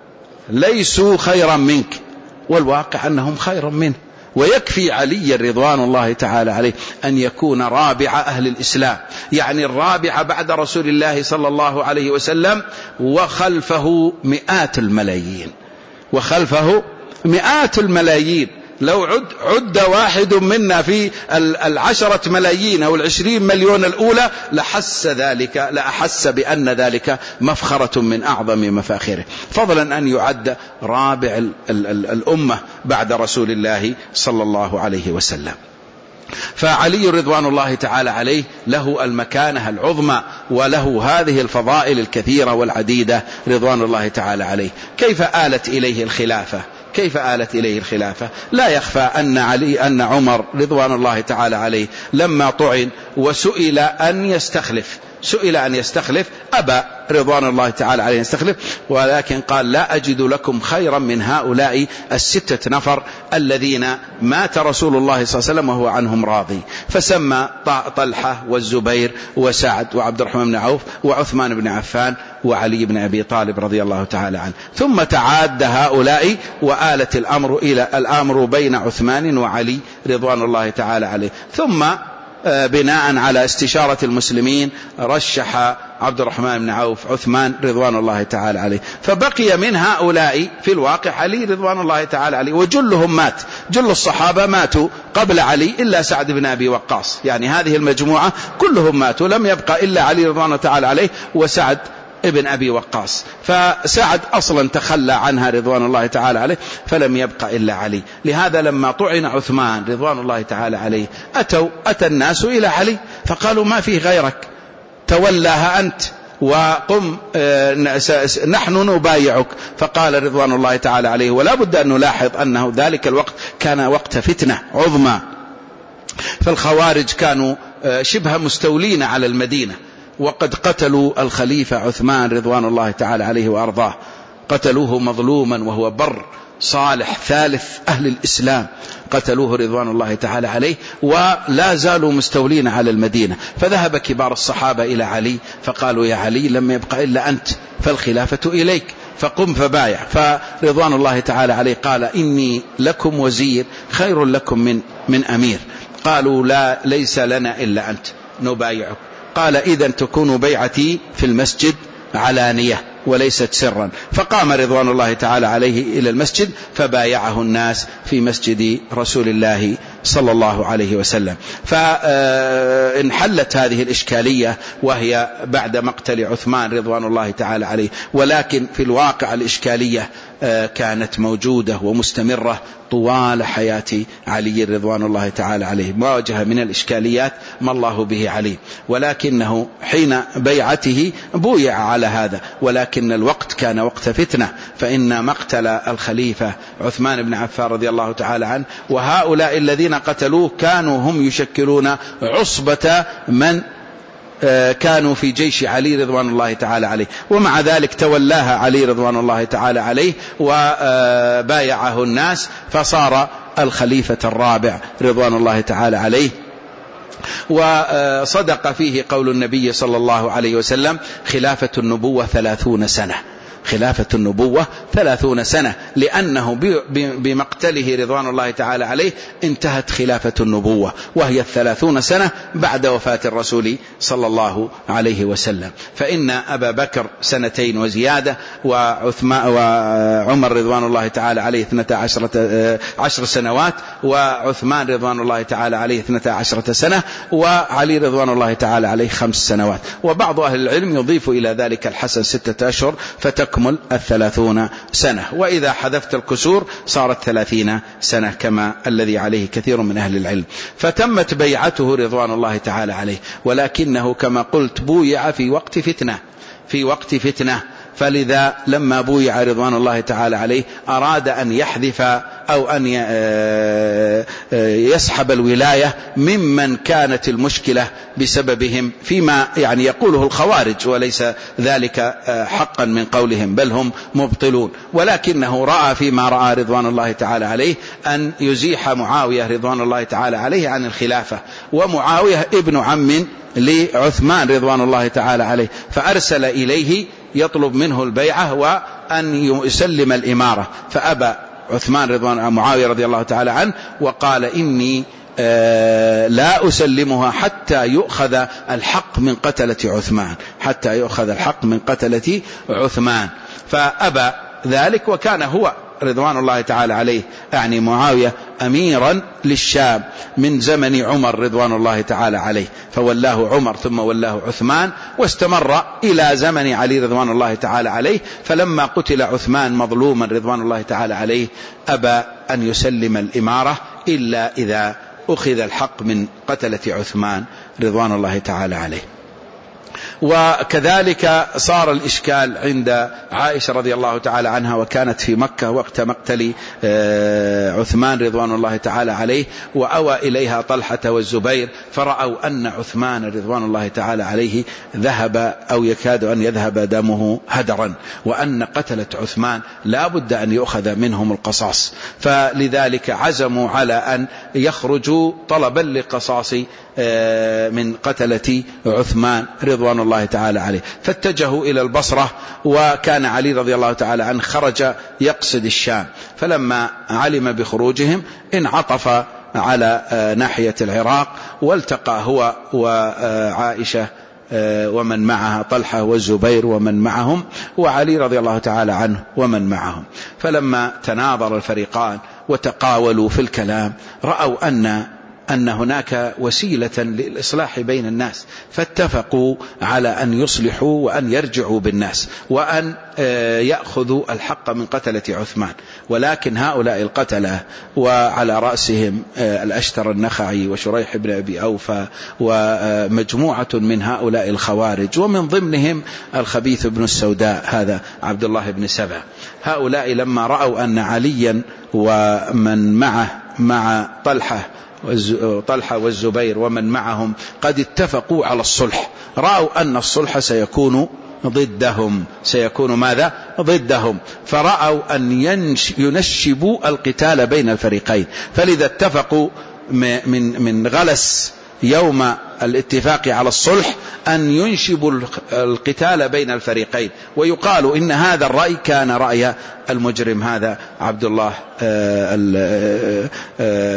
ليسوا خيرا منك، والواقع أنهم خيرا منه. ويكفي علي رضوان الله تعالى عليه أن يكون رابع أهل الإسلام، يعني الرابع بعد رسول الله صلى الله عليه وسلم، وخلفه مئات الملايين، وخلفه مئات الملايين. لو عد واحد منا في 10 ملايين أو 20 مليون الأولى لأحس بأن ذلك مفخرة من أعظم مفاخره، فضلا أن يعد رابع الأمة بعد رسول الله صلى الله عليه وسلم. فعلي رضوان الله تعالى عليه له المكانة العظمى، وله هذه الفضائل الكثيرة والعديدة رضوان الله تعالى عليه. كيف آلت إليه الخلافة؟ كيف آلت إليه الخلافة؟ لا يخفى أن عمر رضوان الله تعالى عليه لما طعن وسئل أن يستخلف أبى رضوان الله تعالى عليه يستخلف، ولكن قال: لا أجد لكم خيرا من هؤلاء 6 نفر الذين مات رسول الله صلى الله عليه وسلم وهو عنهم راضي. فسمى طلحة والزبير وسعد وعبد الرحمن بن عوف وعثمان بن عفان وعلي بن أبي طالب رضي الله تعالى عنه. ثم تعاد هؤلاء وآلت الأمر بين عثمان وعلي رضوان الله تعالى عليه. ثم بناء على استشارة المسلمين رشح عبد الرحمن بن عوف عثمان رضوان الله تعالى عليه. فبقي من هؤلاء في الواقع علي رضوان الله تعالى عليه، وجلهم مات، جل الصحابة ماتوا قبل علي إلا سعد بن أبي وقاص. يعني هذه المجموعة كلهم ماتوا، لم يبقى إلا علي رضوان الله تعالى عليه وسعد ابن أبي وقاص. فسعد أصلا تخلى عنها رضوان الله تعالى عليه، فلم يبقى إلا علي. لهذا لما طعن عثمان رضوان الله تعالى عليه أتى الناس إلى علي فقالوا: ما فيه غيرك، تولاها أنت وقم نحن نبايعك. فقال رضوان الله تعالى عليه، ولا بد أن نلاحظ أنه ذلك الوقت كان وقت فتنة عظمى، فالخوارج كانوا شبه مستولين على المدينة، وقد قتلوا الخليفة عثمان رضوان الله تعالى عليه وأرضاه، قتلوه مظلوما وهو بر صالح ثالث أهل الإسلام، قتلوه رضوان الله تعالى عليه، ولا زالوا مستولين على المدينة. فذهب كبار الصحابة إلى علي فقالوا: يا علي، لم يبقى إلا أنت، فالخلافة إليك، فقم فبايع. فرضوان الله تعالى عليه قال: إني لكم وزير خير لكم من أمير. قالوا: لا، ليس لنا إلا أنت، نبايعك. قال: إذن تكون بيعتي في المسجد علانية وليست سرا. فقام رضوان الله تعالى عليه إلى المسجد فبايعه الناس في مسجد رسول الله صلى الله عليه وسلم. فانحلت هذه الإشكالية وهي بعد مقتل عثمان رضوان الله تعالى عليه، ولكن في الواقع الإشكالية كانت موجودة ومستمرة طوال حياة علي رضوان الله تعالى عليه. مواجهة من الإشكاليات ما الله به عليه، ولكنه حين بيعته بويع على هذا، ولكن الوقت كان وقت فتنة، فإن مقتل الخليفة عثمان بن عفان رضي الله تعالى عنه وهؤلاء الذين قتلوه كانوا هم يشكلون عصبة من كانوا في جيش علي رضوان الله تعالى عليه، ومع ذلك تولاها علي رضوان الله تعالى عليه وبايعه الناس فصار الخليفة الرابع رضوان الله تعالى عليه. وصدق فيه قول النبي صلى الله عليه وسلم: خلافة النبوة 30 سنة، خلافة النبوة 30 سنة، لأنه بمقتله رضوان الله تعالى عليه انتهت خلافة النبوة، وهي 30 سنة بعد وفاة الرسول صلى الله عليه وسلم. فإن أبا بكر 2 وزيادة، وعمر رضوان الله تعالى عليه 12 سنوات، وعثمان رضوان الله تعالى عليه 12 سنة، وعلي رضوان الله تعالى عليه 5 سنوات. وبعض أهل العلم يضيف إلى ذلك الحسن 6 أشهر فتكمل 30 سنة، وإذا حذفت الكسور صارت 30 سنة كما الذي عليه كثير من أهل العلم. فتمت بيعته رضوان الله تعالى عليه، ولكنه كما قلت بويع في وقت فتنة، فلذا لما بويع رضوان الله تعالى عليه أراد أن يحذف أو أن يسحب الولاية ممن كانت المشكلة بسببهم، فيما يعني يقوله الخوارج، وليس ذلك حقا من قولهم، بل هم مبطلون. ولكنه رأى فيما رأى رضوان الله تعالى عليه أن يزيح معاوية رضوان الله تعالى عليه عن الخلافة، ومعاوية ابن عم لعثمان رضوان الله تعالى عليه، فأرسل إليه يطلب منه البيعة وأن يسلم الإمارة، فأبى معاوية رضي الله تعالى عنه، وقال: إني لا أسلمها حتى يؤخذ الحق من قتلة عثمان، حتى يؤخذ الحق من قتلة عثمان. فأبى ذلك، وكان هو رضوان الله تعالى عليه يعني معاوية أميرا للشام من زمن عمر رضوان الله تعالى عليه، فولاه عمر ثم ولاه عثمان، واستمر إلى زمن علي رضوان الله تعالى عليه. فلما قتل عثمان مظلوما رضوان الله تعالى عليه أبى أن يسلم الإمارة إلا إذا أخذ الحق من قتلة عثمان رضوان الله تعالى عليه. وكذلك صار الإشكال عند عائشة رضي الله تعالى عنها، وكانت في مكة وقت مقتل عثمان رضوان الله تعالى عليه، وأوى إليها طلحة والزبير، فرأوا أن عثمان رضوان الله تعالى عليه ذهب أو يكاد أن يذهب دمه هدرا، وأن قتلة عثمان لا بد أن يؤخذ منهم القصاص، فلذلك عزموا على أن يخرجوا طلبا للقصاص من قتلة عثمان رضوان الله تعالى عليه، فاتجهوا إلى البصرة، وكان علي رضي الله تعالى عنه خرج يقصد الشام، فلما علم بخروجهم انعطف على ناحية العراق، والتقى هو وعائشة ومن معها طلحة والزبير ومن معهم، وعلي رضي الله تعالى عنه ومن معهم. فلما تناظر الفريقان وتقاولوا في الكلام رأوا أن هناك وسيلة للإصلاح بين الناس، فاتفقوا على أن يصلحوا وأن يرجعوا بالناس، وأن يأخذوا الحق من قتلة عثمان. ولكن هؤلاء القتلة وعلى رأسهم الأشتر النخعي وشريح بن أبي أوفى ومجموعة من هؤلاء الخوارج، ومن ضمنهم الخبيث بن السوداء هذا عبد الله بن سبع، هؤلاء لما رأوا أن عليا ومن معه مع طلحة والزبير ومن معهم قد اتفقوا على الصلح، رأوا أن الصلح سيكون ماذا؟ ضدهم، فرأوا أن ينشبوا القتال بين الفريقين، فلذا اتفقوا من غلس يوم الاتفاق على الصلح أن ينشبوا القتال بين الفريقين. ويقال إن هذا الرأي كان رأي المجرم هذا عبد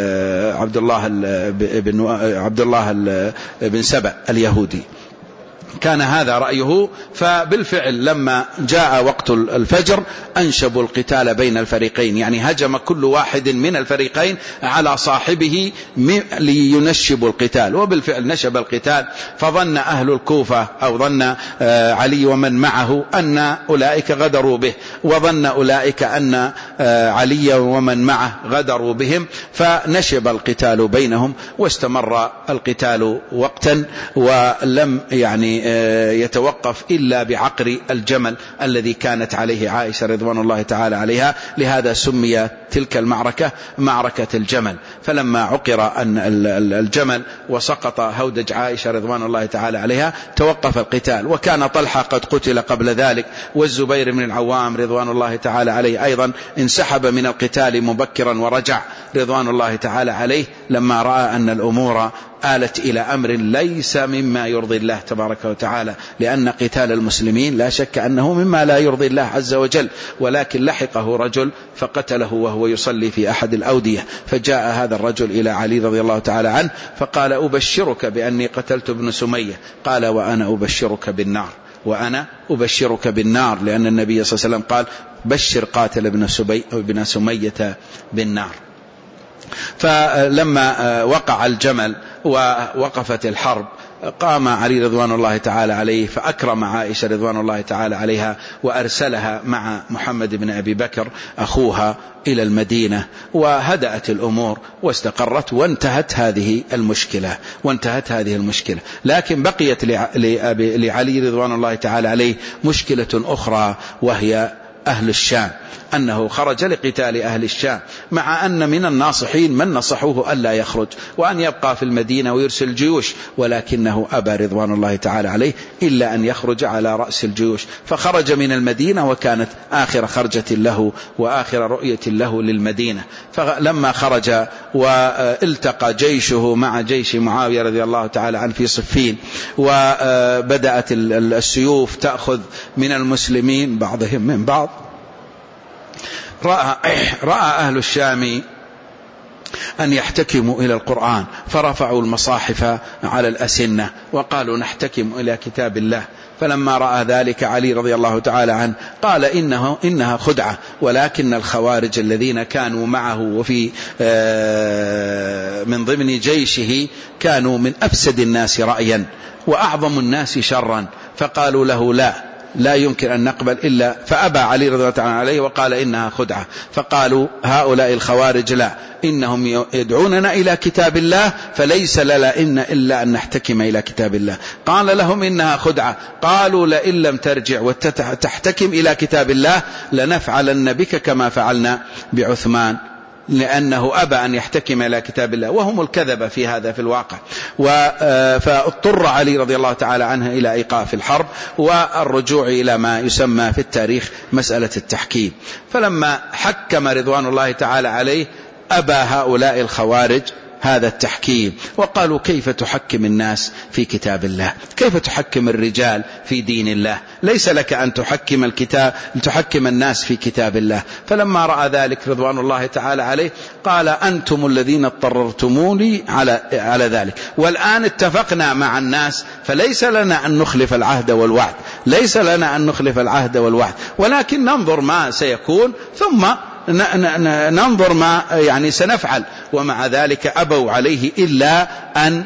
الله بن سبأ اليهودي. كان هذا رأيه. فبالفعل لما جاء وقت الفجر أنشبوا القتال بين الفريقين، يعني هجم كل واحد من الفريقين على صاحبه لينشبوا القتال. وبالفعل نشب القتال، فظن أهل الكوفة أو ظن علي ومن معه أن أولئك غدروا به، وظن أولئك أن علي ومن معه غدروا بهم، فنشب القتال بينهم. واستمر القتال وقتا ولم يعني يتوقف إلا بعقر الجمل الذي كانت عليه عائشة رضوان الله تعالى عليها، لهذا سمي تلك المعركة معركة الجمل. فلما عقر أن الجمل وسقط هودج عائشة رضوان الله تعالى عليها توقف القتال. وكان طلحة قد قتل قبل ذلك، والزبير بن العوام رضوان الله تعالى عليه أيضا انسحب من القتال مبكرا ورجع رضوان الله تعالى عليه لما رأى أن الأمور آلت إلى أمر ليس مما يرضي الله تبارك وتعالى، لأن قتال المسلمين لا شك أنه مما لا يرضي الله عز وجل. ولكن لحقه رجل فقتله وهو يصلي في أحد الأودية، فجاء هذا الرجل إلى علي رضي الله تعالى عنه فقال: أبشرك بأني قتلت ابن سمية. قال: وأنا أبشرك بالنار، وأنا أبشرك بالنار، لأن النبي صلى الله عليه وسلم قال: بشر قاتل ابن سمية بالنار. فلما وقع الجمل ووقفت الحرب قام علي رضوان الله تعالى عليه فأكرم عائشة رضوان الله تعالى عليها، وأرسلها مع محمد بن أبي بكر أخوها إلى المدينة، وهدأت الأمور واستقرت وانتهت هذه المشكلة. لكن بقيت لعلي رضوان الله تعالى عليه مشكلة أخرى، وهي أهل الشام، أنه خرج لقتال أهل الشام، مع أن من الناصحين من نصحوه ألا يخرج وأن يبقى في المدينة ويرسل جيوش، ولكنه أبى رضوان الله تعالى عليه إلا أن يخرج على رأس الجيوش. فخرج من المدينة، وكانت آخر خرجة له وآخر رؤية له للمدينة. فلما خرج والتقى جيشه مع جيش معاوية رضي الله تعالى عنه في صفين، وبدأت السيوف تأخذ من المسلمين بعضهم من بعض، رأى أهل الشام أن يحتكموا إلى القرآن، فرفعوا المصاحف على الأسنة وقالوا: نحتكم إلى كتاب الله. فلما رأى ذلك علي رضي الله تعالى عنه قال: إنها خدعة، ولكن الخوارج الذين كانوا معه وفي من ضمن جيشه كانوا من أفسد الناس رأيا وأعظم الناس شرا، فقالوا له: لا يمكن أن نقبل إلا. فأبى علي رضي الله تعالى عليه وقال: إنها خدعة. فقالوا هؤلاء الخوارج: لا، إنهم يدعوننا إلى كتاب الله، فليس لنا إلا أن نحتكم إلى كتاب الله. قال لهم: إنها خدعة. قالوا: لئن لم ترجع وتحتكم إلى كتاب الله لنفعلن بك كما فعلنا بعثمان، لأنه أبى أن يحتكم إلى كتاب الله، وهم الكذبة في هذا في الواقع. فاضطر علي رضي الله تعالى عنه إلى إيقاف الحرب والرجوع إلى ما يسمى في التاريخ مسألة التحكيم. فلما حكم رضوان الله تعالى عليه أبى هؤلاء الخوارج هذا التحكيم، وقالوا: كيف تحكم الناس في كتاب الله؟ كيف تحكم الرجال في دين الله؟ ليس لك أن تحكم الناس في كتاب الله. فلما رأى ذلك رضوان الله تعالى عليه قال: أنتم الذين اضطررتموني على ذلك، والآن اتفقنا مع الناس، فليس لنا أن نخلف العهد والوعد، ولكن ننظر ما سيكون ثم ننظر ما يعني سنفعل. ومع ذلك أبوا عليه إلا أن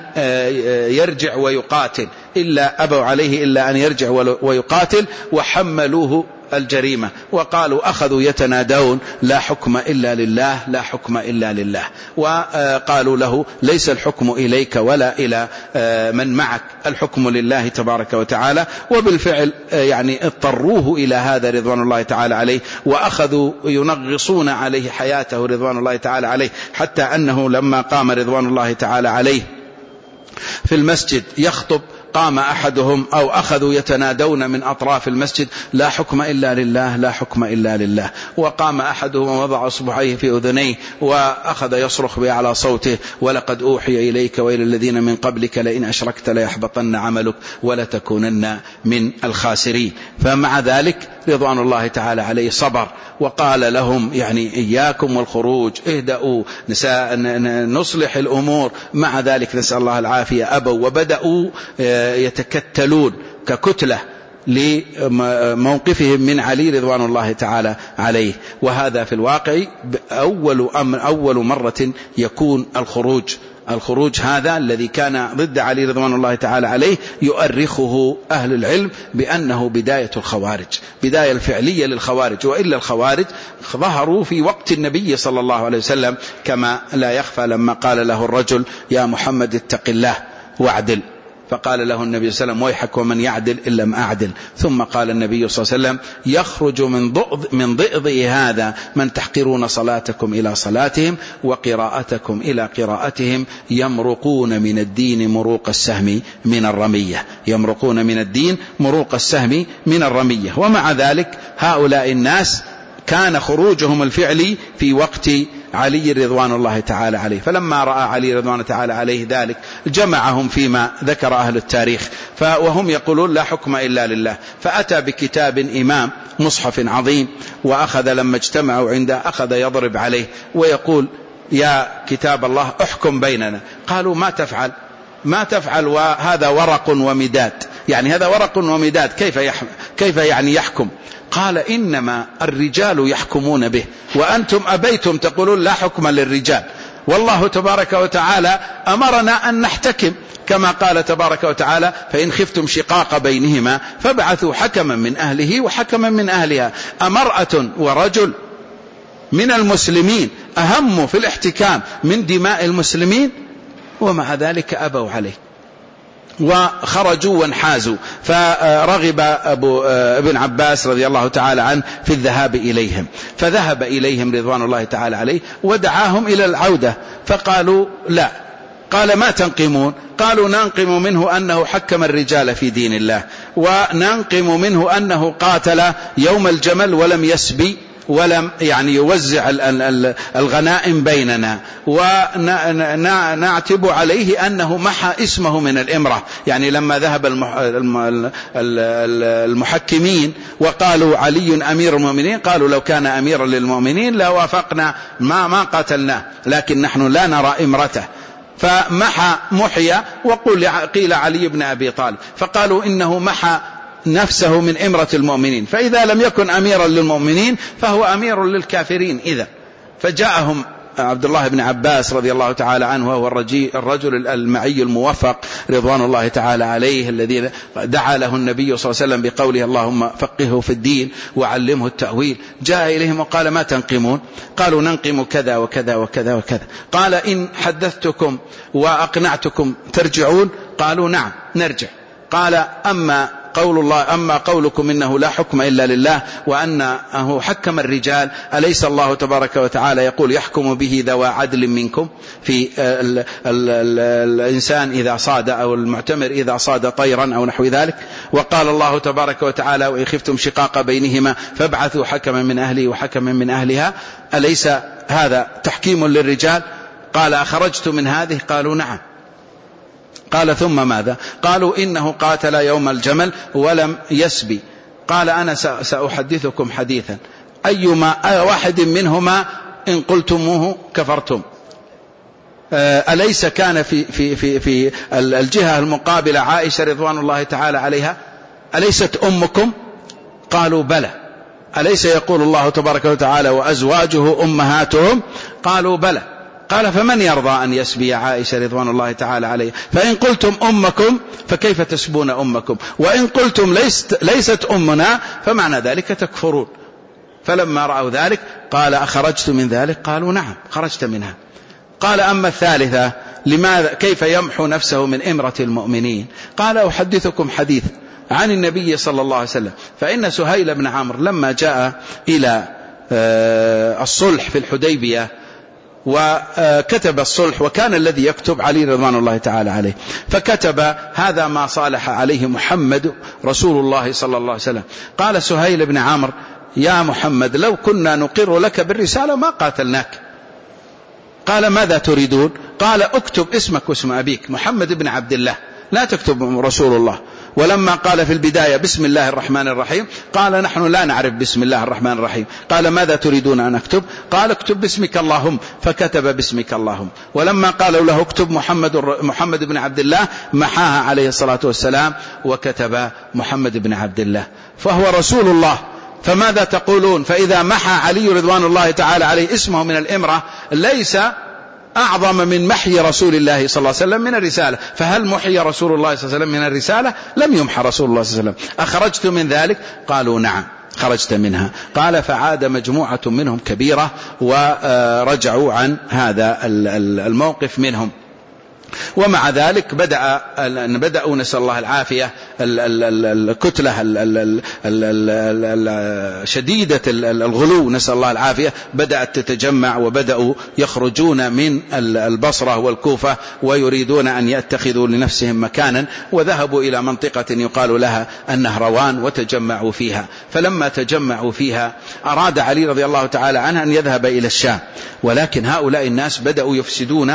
يرجع ويقاتل، وحملوه الجريمة، وقالوا أخذوا يتنادون: لا حكم إلا لله، لا حكم إلا لله. وقالوا له: ليس الحكم إليك ولا إلى من معك، الحكم لله تبارك وتعالى. وبالفعل يعني اضطروه إلى هذا رضوان الله تعالى عليه، وأخذوا ينغصون عليه حياته رضوان الله تعالى عليه، حتى أنه لما قام رضوان الله تعالى عليه في المسجد يخطب قام أحدهم أو أخذوا يتنادون من أطراف المسجد: لا حكم إلا لله، لا حكم إلا لله. وقام أحدهم ووضع أصبعيه في أذنيه وأخذ يصرخ بأعلى صوته: ولقد أوحي إليك وإلى الذين من قبلك لئن أشركت ليحبطن عملك ولتكونن من الخاسرين. فمع ذلك رضوان الله تعالى عليه صبر، وقال لهم: يعني إياكم والخروج، اهدأوا، نصلح الأمور. مع ذلك نسأل الله العافية أبوا، وبدأوا يتكتلون ككتلة لموقفهم من علي رضوان الله تعالى عليه. وهذا في الواقع أول مرة يكون الخروج هذا الذي كان ضد علي رضوان الله تعالى عليه يؤرخه أهل العلم بأنه بداية الخوارج، بداية الفعلية للخوارج. وإلا الخوارج ظهروا في وقت النبي صلى الله عليه وسلم كما لا يخفى، لما قال له الرجل يا محمد اتق الله واعدل، فقال له النبي صلى الله عليه وسلم ويحك ومن يعدل إن لم أعدل. ثم قال النبي صلى الله عليه وسلم يخرج من ضئضئ هذا من تحقرون صلاتكم إلى صلاتهم وقراءتكم إلى قراءتهم، يمرقون من الدين مروق السهم من الرمية، يمرقون من الدين مروق السهم من الرمية. ومع ذلك هؤلاء الناس كان خروجهم الفعلي في وقت علي رضوان الله تعالى عليه. فلما رأى علي رضوان الله تعالى عليه ذلك جمعهم فيما ذكر أهل التاريخ، وهم يقولون لا حكم إلا لله، فأتى بكتاب إمام مصحف عظيم، وأخذ لما اجتمعوا عنده أخذ يضرب عليه ويقول يا كتاب الله احكم بيننا. قالوا ما تفعل وهذا ورق ومداد، يعني هذا ورق ومداد كيف يعني يحكم؟ قال إنما الرجال يحكمون به وأنتم أبيتم تقولون لا حكم للرجال، والله تبارك وتعالى أمرنا أن نحتكم كما قال تبارك وتعالى فإن خفتم شقاق بينهما فابعثوا حكما من أهله وحكما من أهلها. أمرأة ورجل من المسلمين أهم في الاحتكام من دماء المسلمين؟ ومع ذلك أبوا عليه وخرجوا وانحازوا. فرغب ابن عباس رضي الله تعالى عنه في الذهاب إليهم، فذهب إليهم رضوان الله تعالى عليه ودعاهم إلى العودة، فقالوا لا. قال ما تنقمون؟ قالوا ننقم منه أنه حكم الرجال في دين الله، وننقم منه أنه قاتل يوم الجمل ولم يسبي ولم يعني يوزع الغنائم بيننا، ونعتب عليه أنه محى اسمه من الإمرة. يعني لما ذهب المحكمين وقالوا علي أمير المؤمنين، قالوا لو كان أميرا للمؤمنين لا وافقنا ما قاتلناه، لكن نحن لا نرى إمرته، فمحي وقيل علي بن أبي طالب، فقالوا إنه محى نفسه من إمرة المؤمنين، فإذا لم يكن أميرا للمؤمنين فهو أمير للكافرين إذا. فجاءهم عبد الله بن عباس رضي الله تعالى عنه، وهو الرجل المعي الموفق رضوان الله تعالى عليه، الذي دعا له النبي صلى الله عليه وسلم بقوله اللهم فقهه في الدين وعلمه التأويل. جاء إليهم وقال ما تنقمون؟ قالوا ننقم كذا وكذا وكذا وكذا. قال إن حدثتكم وأقنعتكم ترجعون؟ قالوا نعم نرجع. قال أما قولكم إنه لا حكم إلا لله وأنه حكم الرجال، أليس الله تبارك وتعالى يقول يحكم به ذوى عدل منكم في الإنسان إذا صاد أو المعتمر إذا صاد طيرا أو نحو ذلك؟ وقال الله تبارك وتعالى وإن خفتم شقاق بينهما فابعثوا حكما من أهله وحكما من أهلها، أليس هذا تحكيم للرجال؟ قال أخرجت من هذه؟ قالوا نعم. قال ثم ماذا؟ قالوا إنه قاتل يوم الجمل ولم يسبي. قال أنا سأحدثكم حديثا أيما واحد منهما إن قلتموه كفرتم. أليس كان في الجهة المقابلة عائشة رضوان الله تعالى عليها؟ أليست أمكم؟ قالوا بلى. أليس يقول الله تبارك وتعالى وأزواجه أمهاتهم؟ قالوا بلى. قال فمن يرضى أن يسبي عائشة رضوان الله تعالى عليه؟ فإن قلتم أمكم فكيف تسبون أمكم؟ وإن قلتم ليست أمنا فمعنى ذلك تكفرون. فلما رأوا ذلك قال أخرجت من ذلك؟ قالوا نعم خرجت منها. قال أما الثالثة لماذا كيف يمحو نفسه من إمرة المؤمنين؟ قال أحدثكم حديث عن النبي صلى الله عليه وسلم، فإن سهيل بن عمرو لما جاء إلى الصلح في الحديبية وكتب الصلح، وكان الذي يكتب علي رضوان الله تعالى عليه، فكتب هذا ما صالح عليه محمد رسول الله صلى الله عليه وسلم. قال سهيل بن عمرو يا محمد لو كنا نقر لك بالرسالة ما قاتلناك. قال ماذا تريدون؟ قال اكتب اسمك واسم أبيك محمد بن عبد الله، لا تكتب رسول الله. ولما قال في البداية بسم الله الرحمن الرحيم قال نحن لا نعرف بسم الله الرحمن الرحيم. قال ماذا تريدون أن أكتب؟ قال اكتب باسمك اللهم، فكتب باسمك اللهم. ولما قالوا له اكتب محمد بن عبد الله محاها عليه الصلاة والسلام وكتب محمد بن عبد الله، فهو رسول الله. فماذا تقولون؟ فإذا محى علي رضوان الله تعالى عليه اسمه من الإمرة ليس أعظم من محي رسول الله صلى الله عليه وسلم من الرسالة. فهل محي رسول الله صلى الله عليه وسلم من الرسالة؟ لم يمحى رسول الله صلى الله عليه وسلم. أخرجت من ذلك؟ قالوا نعم خرجت منها. قال فعاد مجموعة منهم كبيرة ورجعوا عن هذا الموقف منهم. ومع ذلك بدأوا نسأل الله العافية الكتلة شديدة الغلو نسأل الله العافية بدأت تتجمع، وبدأوا يخرجون من البصرة والكوفة ويريدون أن يتخذوا لنفسهم مكانا، وذهبوا إلى منطقة يقال لها النهروان وتجمعوا فيها. فلما تجمعوا فيها أراد علي رضي الله تعالى عنه أن يذهب إلى الشام، ولكن هؤلاء الناس بدأوا يفسدون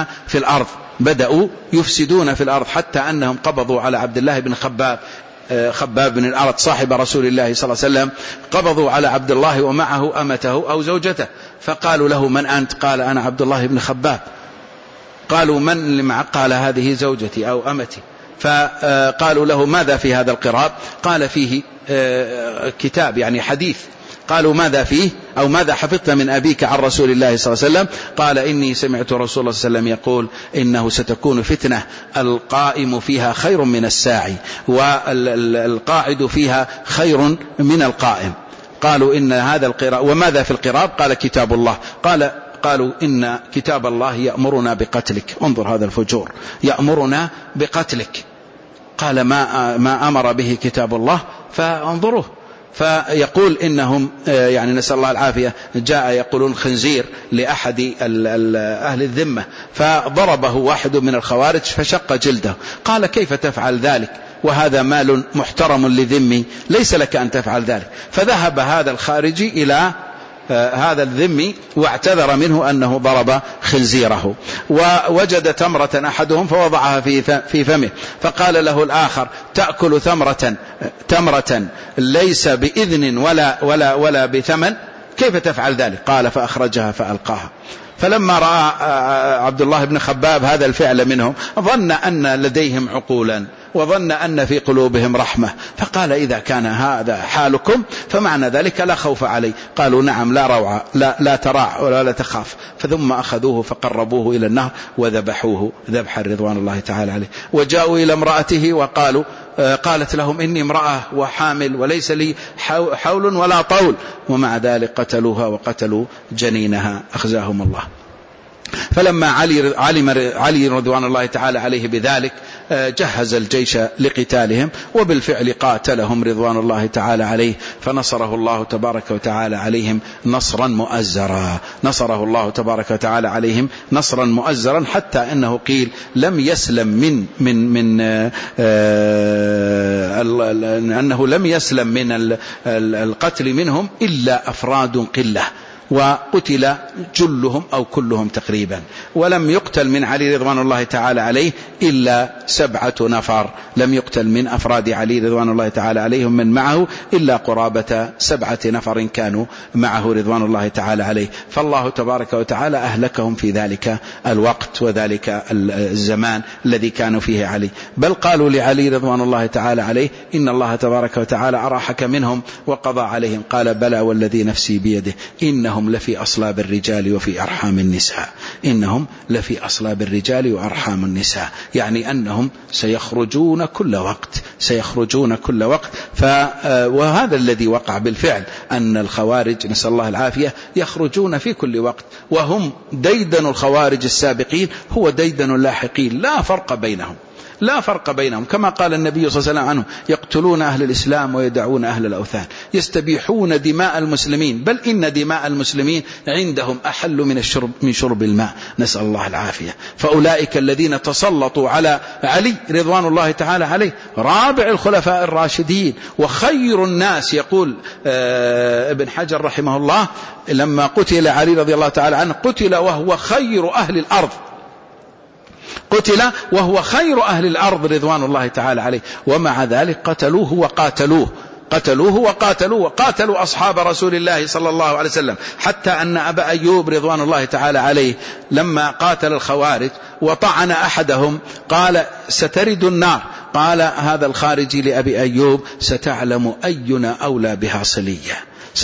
في الأرض حتى أنهم قبضوا على عبد الله بن خباب بن الأرض صاحب رسول الله صلى الله عليه وسلم، قبضوا على عبد الله ومعه أمته أو زوجته، فقالوا له من أنت؟ قال أنا عبد الله بن خباب. قالوا من اللي معك؟ قال هذه زوجتي أو أمتي. فقالوا له ماذا في هذا القراب؟ قال فيه كتاب يعني حديث. قالوا ماذا فيه أو ماذا حفظت من أبيك عن رسول الله صلى الله عليه وسلم؟ قال إني سمعت رسول الله صلى الله عليه وسلم يقول إنه ستكون فتنة القائم فيها خير من الساعي والقاعد فيها خير من القائم. قالوا إن هذا القراب. وماذا في القراب؟ قال كتاب الله. قالوا إن كتاب الله يأمرنا بقتلك. انظر هذا الفجور، يأمرنا بقتلك. قال ما أمر به كتاب الله، فانظروه. فيقول إنهم يعني نسأل الله العافية جاء يقولون خنزير لأحد أهل الذمة، فضربه واحد من الخوارج فشق جلده. قال كيف تفعل ذلك وهذا مال محترم لذمي؟ ليس لك أن تفعل ذلك. فذهب هذا الخارجي إلى هذا الذمي واعتذر منه أنه ضرب خنزيره، ووجد تمرة أحدهم فوضعها في فمه، فقال له الآخر تأكل تمرة ليس بإذن ولا بثمن، كيف تفعل ذلك؟ قال فأخرجها فألقاها. فلما رأى عبد الله بن خباب هذا الفعل منهم ظن أن لديهم عقولا وظن أن في قلوبهم رحمة، فقال إذا كان هذا حالكم فمعنى ذلك لا خوف علي. قالوا نعم لا روع لا تراع ولا تخاف. فثم أخذوه فقربوه إلى النهر وذبحوه ذبحا رضوان الله تعالى عليه. وجاءوا إلى امرأته وقالوا قالت لهم إني امرأة وحامل وليس لي حول ولا طول، ومع ذلك قتلوها وقتلوا جنينها أخزاهم الله. فلما علي رضوان الله تعالى عليه بذلك جهز الجيش لقتالهم، وبالفعل قاتلهم رضوان الله تعالى عليه، فنصره الله تبارك وتعالى عليهم نصرا مؤزرا. نصره الله تبارك وتعالى عليهم نصرا مؤزرا حتى أنه قيل لم يسلم أنه لم يسلم من القتل منهم إلا أفراد قلة، وقتل جلهم أو كلهم تقريبا. ولم يقتل من علي رضوان الله تعالى عليه إلا 7 نفر، لم يقتل من أفراد علي رضوان الله تعالى عليهم من معه إلا قرابة 7 نفر كانوا معه رضوان الله تعالى عليه. فالله تبارك وتعالى أهلكهم في ذلك الوقت وذلك الزمان الذي كانوا فيه علي. بل قالوا لعلي رضوان الله تعالى عليه إن الله تبارك وتعالى أراحك منهم وقضى عليهم. قال بلى والذي نفسي بيده إنهم لفي أصلاب الرجال وفي أرحام النساء. إنهم لفي أصلاب الرجال وأرحام النساء، يعني أنهم سيخرجون كل وقت، سيخرجون كل وقت. وهذا الذي وقع بالفعل، أن الخوارج نسأل الله العافية يخرجون في كل وقت، وهم ديدن الخوارج السابقين هو ديدن اللاحقين، لا فرق بينهم، لا فرق بينهم. كما قال النبي صلى الله عليه وسلم عنه يقتلون أهل الإسلام ويدعون أهل الأوثان، يستبيحون دماء المسلمين، بل إن دماء المسلمين عندهم أحل من شرب الماء، نسأل الله العافية. فأولئك الذين تسلطوا على علي رضوان الله تعالى عليه رابع الخلفاء الراشدين وخير الناس. يقول ابن حجر رحمه الله لما قتل علي رضي الله تعالى عنه قتل وهو خير أهل الأرض، قتل وهو خير أهل الأرض رضوان الله تعالى عليه، ومع ذلك قتلوه وقاتلوا أصحاب رسول الله صلى الله عليه وسلم، حتى أن أبا أيوب رضوان الله تعالى عليه لما قاتل الخوارج وطعن أحدهم قال سترد النار، قال هذا الخارجي لأبي أيوب ستعلم أينا أولى بها صلية،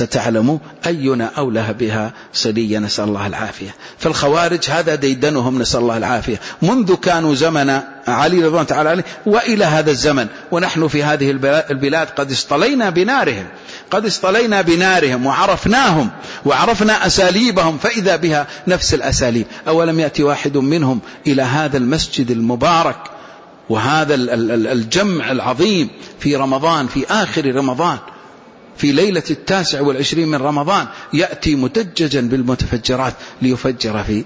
نسأل الله العافية. فالخوارج هذا ديدنهم نسأل الله العافية منذ كانوا زمن علي رضوان الله تعالى عليه وإلى هذا الزمن، ونحن في هذه البلاد قد اصطلينا بنارهم وعرفناهم وعرفنا أساليبهم، فإذا بها نفس الأساليب. أولم يأتي واحد منهم إلى هذا المسجد المبارك وهذا الجمع العظيم في رمضان، في آخر رمضان، في ليلة 29 من رمضان، يأتي مدججا بالمتفجرات ليفجر في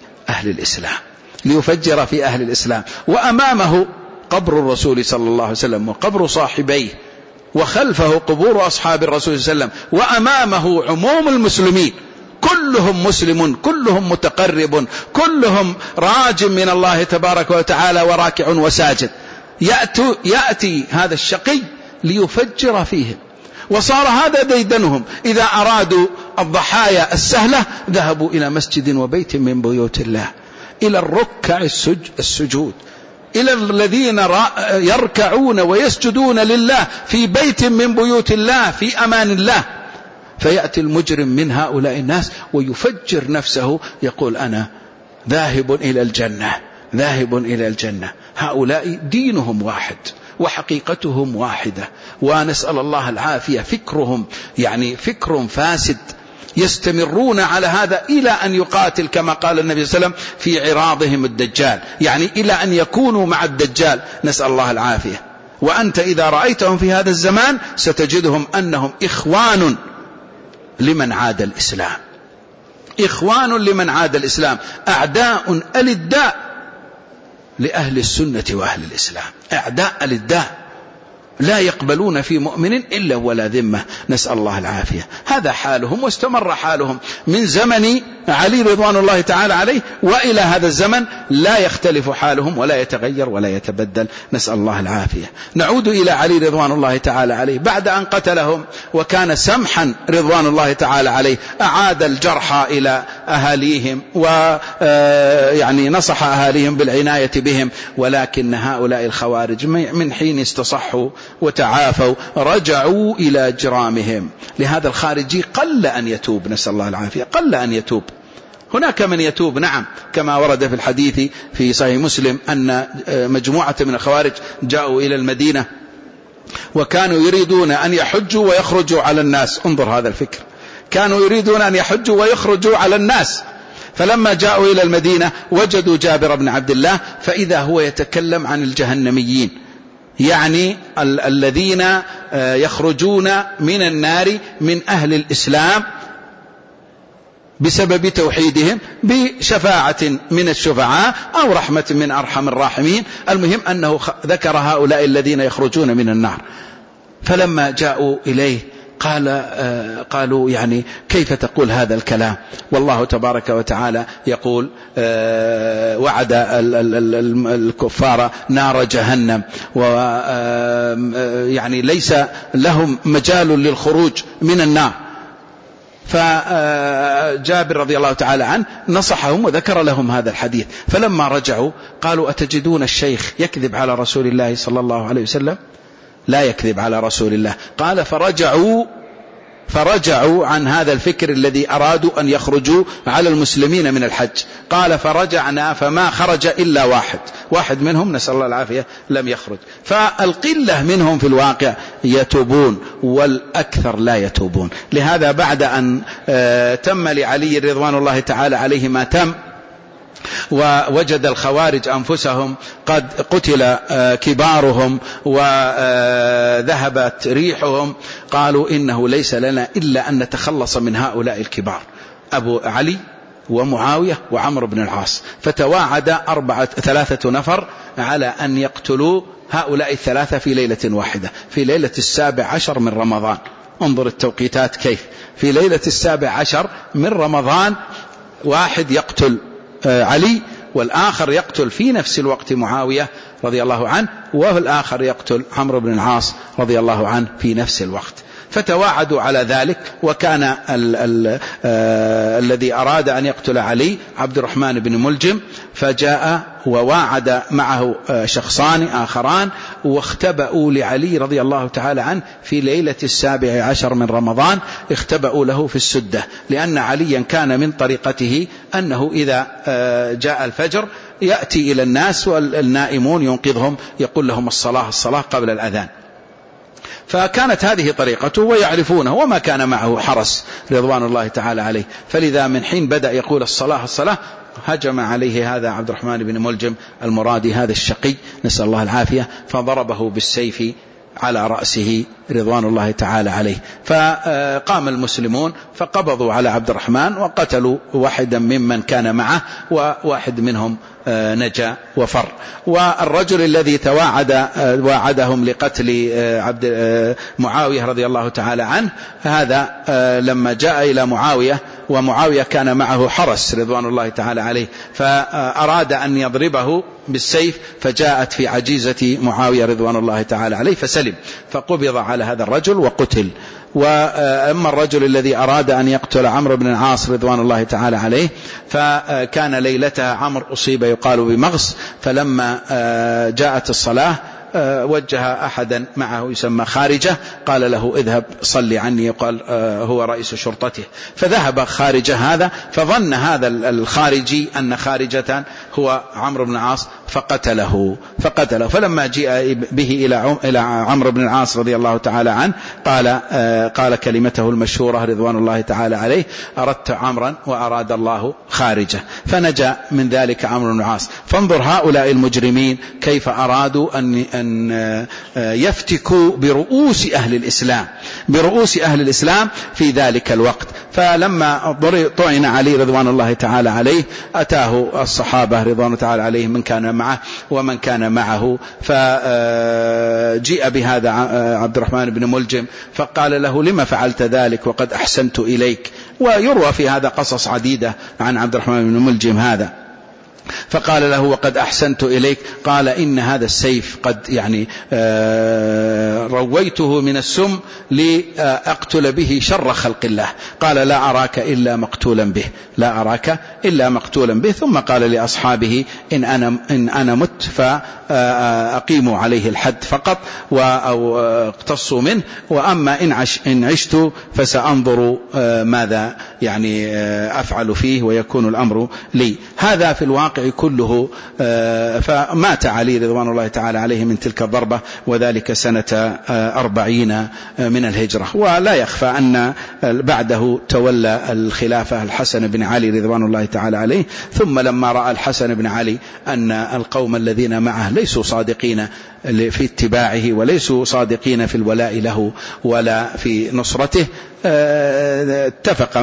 أهل الإسلام، وأمامه قبر الرسول صلى الله عليه وسلم وقبر صاحبيه، وخلفه قبور أصحاب الرسول صلى الله عليه وسلم، وأمامه عموم المسلمين، كلهم مسلم، كلهم متقرب، كلهم راج من الله تبارك وتعالى وراكع وساجد. يأتي هذا الشقي ليفجر فيهم، وصار هذا ديدنهم. إذا أرادوا الضحايا السهلة ذهبوا إلى مسجد وبيت من بيوت الله، إلى الركع السجود، إلى الذين يركعون ويسجدون لله في بيت من بيوت الله في أمان الله. فيأتي المجرم من هؤلاء الناس ويفجر نفسه، يقول أنا ذاهب إلى الجنة. هؤلاء دينهم واحد وحقيقتهم واحدة، ونسأل الله العافية. فكرهم يعني فكر فاسد، يستمرون على هذا إلى أن يقاتل كما قال النبي صلى الله عليه وسلم في عراضهم الدجال، يعني إلى أن يكونوا مع الدجال، نسأل الله العافية. وأنت إذا رأيتهم في هذا الزمان ستجدهم أنهم إخوان لمن عاد الإسلام، أعداء ألداء لأهل السنة وأهل الإسلام، أعداء الداء لا يقبلون في مؤمن إلا ولا ذمة، نسأل الله العافية. هذا حالهم، واستمر حالهم من زمن علي رضوان الله تعالى عليه وإلى هذا الزمن، لا يختلف حالهم ولا يتغير ولا يتبدل، نسأل الله العافية. نعود إلى علي رضوان الله تعالى عليه بعد أن قتلهم، وكان سمحا رضوان الله تعالى عليه، أعاد الجرحى إلى أهاليهم، ويعني نصح أهاليهم بالعناية بهم، ولكن هؤلاء الخوارج من حين استصحوا وتعافوا رجعوا إلى جرامهم. لهذا الخارجي قل أن يتوب، نسأل الله العافية، قل أن يتوب. هناك من يتوب نعم، كما ورد في الحديث في صحيح مسلم أن مجموعة من الخوارج جاءوا إلى المدينة وكانوا يريدون أن يحجوا ويخرجوا على الناس. انظر هذا الفكر، كانوا يريدون أن يحجوا ويخرجوا على الناس، فلما جاءوا إلى المدينة وجدوا جابر بن عبد الله، فإذا هو يتكلم عن الجهنميين، يعني الذين يخرجون من النار من أهل الإسلام بسبب توحيدهم بشفاعة من الشفعاء أو رحمة من أرحم الراحمين. المهم أنه ذكر هؤلاء الذين يخرجون من النار. فلما جاءوا إليه قالوا يعني كيف تقول هذا الكلام؟ والله تبارك وتعالى يقول وعد الكفار نار جهنم، ويعني ليس لهم مجال للخروج من النار. فجابر رضي الله تعالى عنه نصحهم وذكر لهم هذا الحديث. فلما رجعوا قالوا أتجدون الشيخ يكذب على رسول الله صلى الله عليه وسلم؟ لا يكذب على رسول الله. قال فرجعوا عن هذا الفكر الذي أرادوا أن يخرجوا على المسلمين من الحج. قال فرجعنا فما خرج إلا واحد منهم نسأل الله العافية لم يخرج. فالقلة منهم في الواقع يتوبون والأكثر لا يتوبون. لهذا بعد أن تم لعلي رضوان الله تعالى عليه ما تم، ووجد الخوارج أنفسهم قد قتل كبارهم وذهبت ريحهم، قالوا إنه ليس لنا إلا أن نتخلص من هؤلاء الكبار، أبو علي ومعاوية وعمرو بن العاص. فتواعد 3 نفر على أن يقتلوا هؤلاء الثلاثة في ليلة واحدة، في ليلة 17 من رمضان. انظر التوقيتات كيف، في ليلة 17 من رمضان واحد يقتل علي والآخر يقتل في نفس الوقت معاوية رضي الله عنه، والآخر يقتل عمرو بن العاص رضي الله عنه في نفس الوقت. فتواعدوا على ذلك. وكان الذي أراد أن يقتل علي عبد الرحمن بن ملجم، فجاء وواعد معه شخصان آخران واختبأوا لعلي رضي الله تعالى عنه في ليلة 17 من رمضان، اختبأوا له في السدة، لأن عليا كان من طريقته أنه إذا جاء الفجر يأتي إلى الناس والنائمون ينقذهم، يقول لهم الصلاة قبل الأذان. فكانت هذه طريقته ويعرفونه، وما كان معه حرس رضوان الله تعالى عليه. فلذا من حين بدأ يقول الصلاة هجم عليه هذا عبد الرحمن بن ملجم المرادي هذا الشقي نسأل الله العافية، فضربه بالسيف على رأسه رضوان الله تعالى عليه. فقام المسلمون فقبضوا على عبد الرحمن وقتلوا واحدا ممن كان معه، وواحد منهم نجا وفر. والرجل الذي واعدهم لقتل معاوية رضي الله تعالى عنه، هذا لما جاء إلى معاوية ومعاوية كان معه حرس رضوان الله تعالى عليه، فأراد أن يضربه بالسيف، فجاءت في عجيزة معاوية رضوان الله تعالى عليه فسلم، فقبض على هذا الرجل وقتل. وأما الرجل الذي أراد أن يقتل عمرو بن العاص رضوان الله تعالى عليه، فكان ليلتها عمرو أصيب يقال بمغص، فلما جاءت الصلاة وجه أحدا معه يسمى خارجة، قال له اذهب صلي عني، يقال هو رئيس شرطته. فذهب خارجة هذا، فظن هذا الخارجي أن خارجة هو عمرو بن العاص فقتله. فلما جاء به إلى عمرو بن العاص رضي الله تعالى عنه قال كلمته المشهورة رضوان الله تعالى عليه: أردت عمرا وأراد الله خارجة. فنجا من ذلك عمرو بن العاص. فانظر هؤلاء المجرمين كيف أرادوا أن يفتكوا برؤوس أهل الإسلام في ذلك الوقت. فلما طعن علي رضوان الله تعالى عليه، أتاه الصحابة رضوان الله تعالى عليه من كان معه ومن كان معه، فجيء بهذا عبد الرحمن بن ملجم فقال له: لما فعلت ذلك وقد أحسنت إليك؟ ويروى في هذا قصص عديدة عن عبد الرحمن بن ملجم هذا. فقال له: وقد أحسنت إليك. قال: إن هذا السيف قد رويته من السم لأقتل به شر خلق الله. قال: لا أراك إلا مقتولا به. ثم قال لأصحابه: إن أنا مت فأقيموا عليه الحد فقط أو اقتصوا منه، وأما إن عشت فسأنظر ماذا أفعل فيه ويكون الأمر لي. هذا في الواقع كله. فمات علي رضوان الله تعالى عليه من تلك الضربة، وذلك سنة 40 من الهجرة. ولا يخفى أن بعده تولى الخلافة الحسن بن علي رضوان الله تعالى عليه. ثم لما رأى الحسن بن علي أن القوم الذين معه ليسوا صادقين في اتباعه وليسوا صادقين في الولاء له ولا في نصرته، اتفق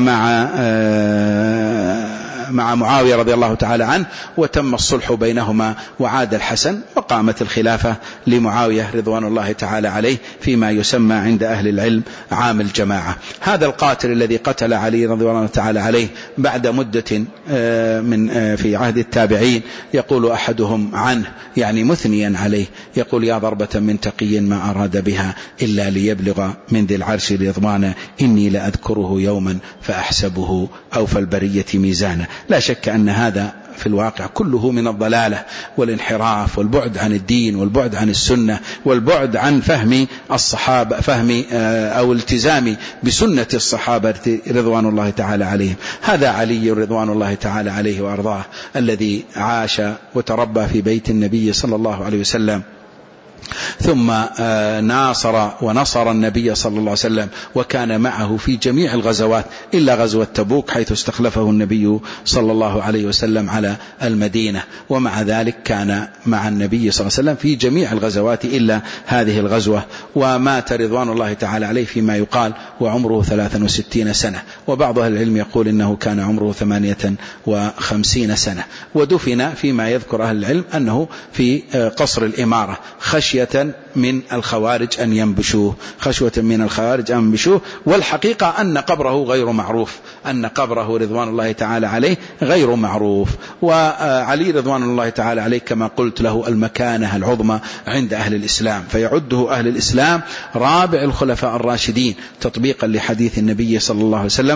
مع معاوية رضي الله تعالى عنه، وتم الصلح بينهما وعاد الحسن، وقامت الخلافة لمعاوية رضوان الله تعالى عليه فيما يسمى عند أهل العلم عام الجماعة. هذا القاتل الذي قتل علي رضي الله تعالى عليه بعد مدة في عهد التابعين، يقول أحدهم عنه مثنيا عليه، يقول: يا ضربة من تقي ما أراد بها إلا ليبلغ من ذي العرش رضوانا، إني لأذكره يوما فأحسبه أوفى البرية ميزانا. لا شك أن هذا في الواقع كله من الضلالة والانحراف والبعد عن الدين والبعد عن السنة والبعد عن فهم الصحابة، أو التزام بسنة الصحابة رضوان الله تعالى عليهم. هذا علي رضوان الله تعالى عليه وأرضاه، الذي عاش وتربى في بيت النبي صلى الله عليه وسلم، ثم ونصر النبي صلى الله عليه وسلم، وكان معه في جميع الغزوات إلا غزوة تبوك حيث استخلفه النبي صلى الله عليه وسلم على المدينة، ومع ذلك كان مع النبي صلى الله عليه وسلم في جميع الغزوات إلا هذه الغزوة. ومات رضوان الله تعالى عليه فيما يقال وعمره 63 سنة، وبعض أهل العلم يقول إنه كان عمره 58 سنة. ودفن فيما يذكر أهل العلم أنه في قصر الإمارة، خشية من الخوارج أن ينبشوه، خشوة من الخوارج أن ينبشوه. والحقيقة أن قبره غير معروف، أن قبره رضوان الله تعالى عليه غير معروف. وعلي رضوان الله تعالى عليه كما قلت له المكانة العظمى عند أهل الإسلام، فيعده أهل الإسلام رابع الخلفاء الراشدين تطبيقا لحديث النبي صلى الله عليه وسلم: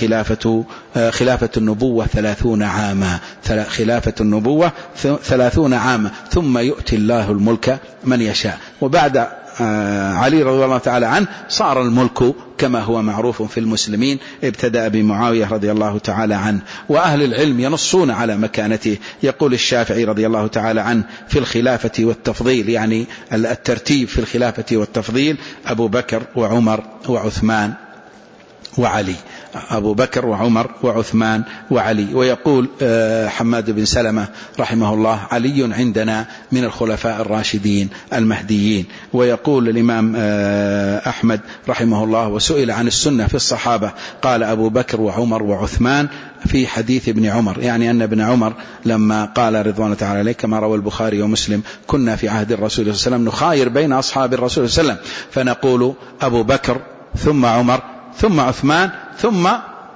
خلافة النبوة 30 عاما، خلافة النبوة 30 عاما ثم يؤتي الله الملك من يشاء. وبعد علي رضي الله تعالى عنه صار الملك كما هو معروف في المسلمين، ابتدأ بمعاوية رضي الله تعالى عنه. وأهل العلم ينصون على مكانته. يقول الشافعي رضي الله تعالى عنه في الخلافة والتفضيل، يعني الترتيب في الخلافة والتفضيل: أبو بكر وعمر وعثمان وعلي، أبو بكر وعمر وعثمان وعلي. ويقول حماد بن سلمة رحمه الله: علي عندنا من الخلفاء الراشدين المهديين. ويقول الإمام أحمد رحمه الله: وسئل عن السنة في الصحابة قال أبو بكر وعمر وعثمان في حديث ابن عمر، يعني أن ابن عمر لما قال رضوان تعالى عليه كما روى البخاري ومسلم: كنا في عهد الرسول صلى الله عليه وسلم نخاير بين أصحاب الرسول صلى الله عليه وسلم فنقول أبو بكر ثم عمر ثم عثمان ثم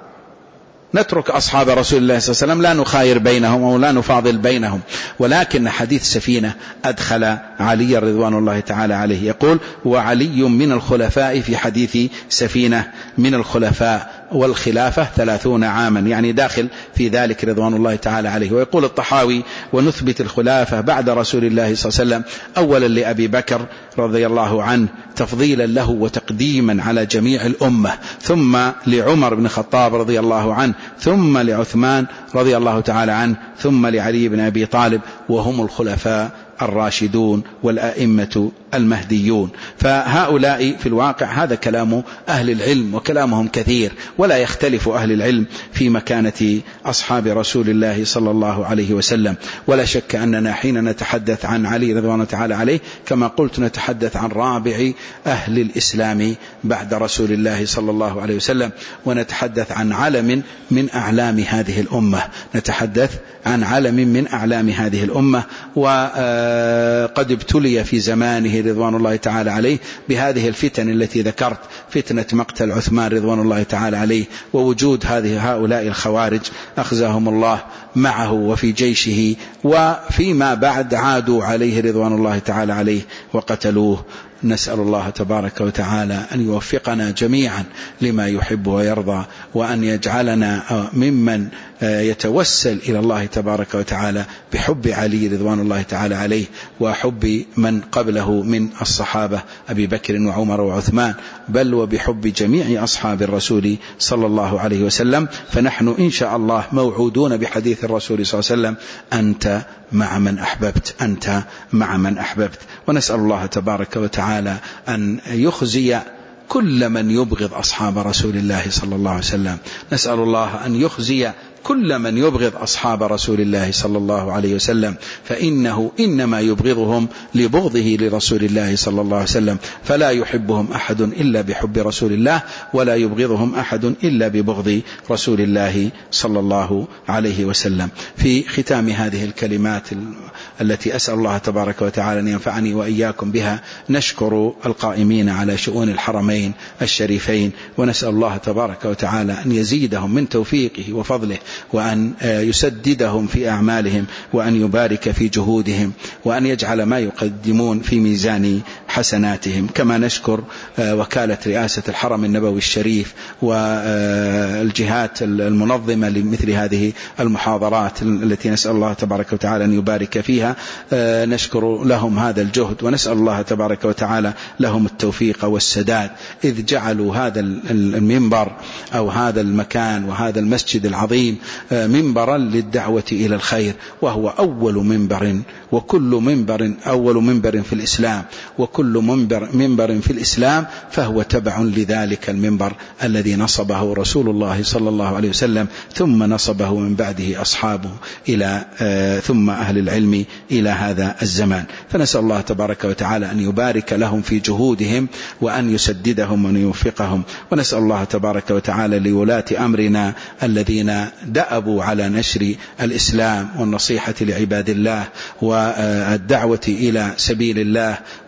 نترك أصحاب رسول الله صلى الله عليه وسلم، لا نخاير بينهم أو لا نفاضل بينهم. ولكن حديث سفينة أدخل علي رضوان الله تعالى عليه، يقول: وعلي من الخلفاء في حديث سفينة من الخلفاء والخلافة 30 عاما، يعني داخل في ذلك رضوان الله تعالى عليه. ويقول الطحاوي: ونثبت الخلافة بعد رسول الله صلى الله عليه وسلم أولا لأبي بكر رضي الله عنه تفضيلا له وتقديما على جميع الأمة، ثم لعمر بن الخطاب رضي الله عنه، ثم لعثمان رضي الله تعالى عنه، ثم لعلي بن أبي طالب، وهم الخلفاء الراشدون والأئمة المهديون. فهؤلاء في الواقع هذا كلام أهل العلم وكلامهم كثير، ولا يختلف أهل العلم في مكانة أصحاب رسول الله صلى الله عليه وسلم. ولا شك أننا حين نتحدث عن علي رضوان الله تعالى عليه كما قلت نتحدث عن رابع أهل الإسلام بعد رسول الله صلى الله عليه وسلم، ونتحدث عن علم من أعلام هذه الأمة، نتحدث عن علم من أعلام هذه الأمة. وقد ابتلي في زمانه رضوان الله تعالى عليه بهذه الفتن التي ذكرت، فتنة مقتل عثمان رضوان الله تعالى عليه، ووجود هؤلاء الخوارج أخزاهم الله معه وفي جيشه، وفيما بعد عادوا عليه رضوان الله تعالى عليه وقتلوه. نسأل الله تبارك وتعالى أن يوفقنا جميعا لما يحب ويرضى، وأن يجعلنا ممن يتوسل إلى الله تبارك وتعالى بحب علي رضوان الله تعالى عليه وحب من قبله من الصحابة أبي بكر وعمر وعثمان، بل وبحب جميع أصحاب الرسول صلى الله عليه وسلم. فنحن إن شاء الله موعودون بحديث الرسول صلى الله عليه وسلم: أنت مع من أحببت، أنت مع من أحببت. ونسأل الله تبارك وتعالى أن يخزي كل من يبغض أصحاب رسول الله صلى الله عليه وسلم، نسأل الله أن يخزي كل من يبغض أصحاب رسول الله صلى الله عليه وسلم، فإنه إنما يبغضهم لبغضه لرسول الله صلى الله عليه وسلم، فلا يحبهم أحد إلا بحب رسول الله، ولا يبغضهم أحد إلا ببغض رسول الله صلى الله عليه وسلم. في ختام هذه الكلمات التي أسأل الله تبارك وتعالى أن ينفعني وإياكم بها، نشكر القائمين على شؤون الحرمين الشريفين، ونسأل الله تبارك وتعالى أن يزيدهم من توفيقه وفضله، وأن يسددهم في أعمالهم، وأن يبارك في جهودهم، وأن يجعل ما يقدمون في ميزان حسناتهم. كما نشكر وكالة رئاسة الحرم النبوي الشريف والجهات المنظمة لمثل هذه المحاضرات التي نسأل الله تبارك وتعالى أن يبارك فيها، نشكر لهم هذا الجهد، ونسأل الله تبارك وتعالى لهم التوفيق والسداد، إذ جعلوا هذا المنبر أو هذا المكان وهذا المسجد العظيم منبرا للدعوة إلى الخير، وهو أول منبر، وكل منبر أول منبر في الإسلام، وكل منبر في الإسلام فهو تبع لذلك المنبر الذي نصبه رسول الله صلى الله عليه وسلم، ثم نصبه من بعده أصحابه ثم أهل العلم إلى هذا الزمان. فنسأل الله تبارك وتعالى أن يبارك لهم في جهودهم، وأن يسددهم وأن يوفقهم. ونسأل الله تبارك وتعالى لولاة أمرنا الذين دأبوا على نشر الإسلام والنصيحة لعباد الله والدعوة إلى سبيل الله وسبيل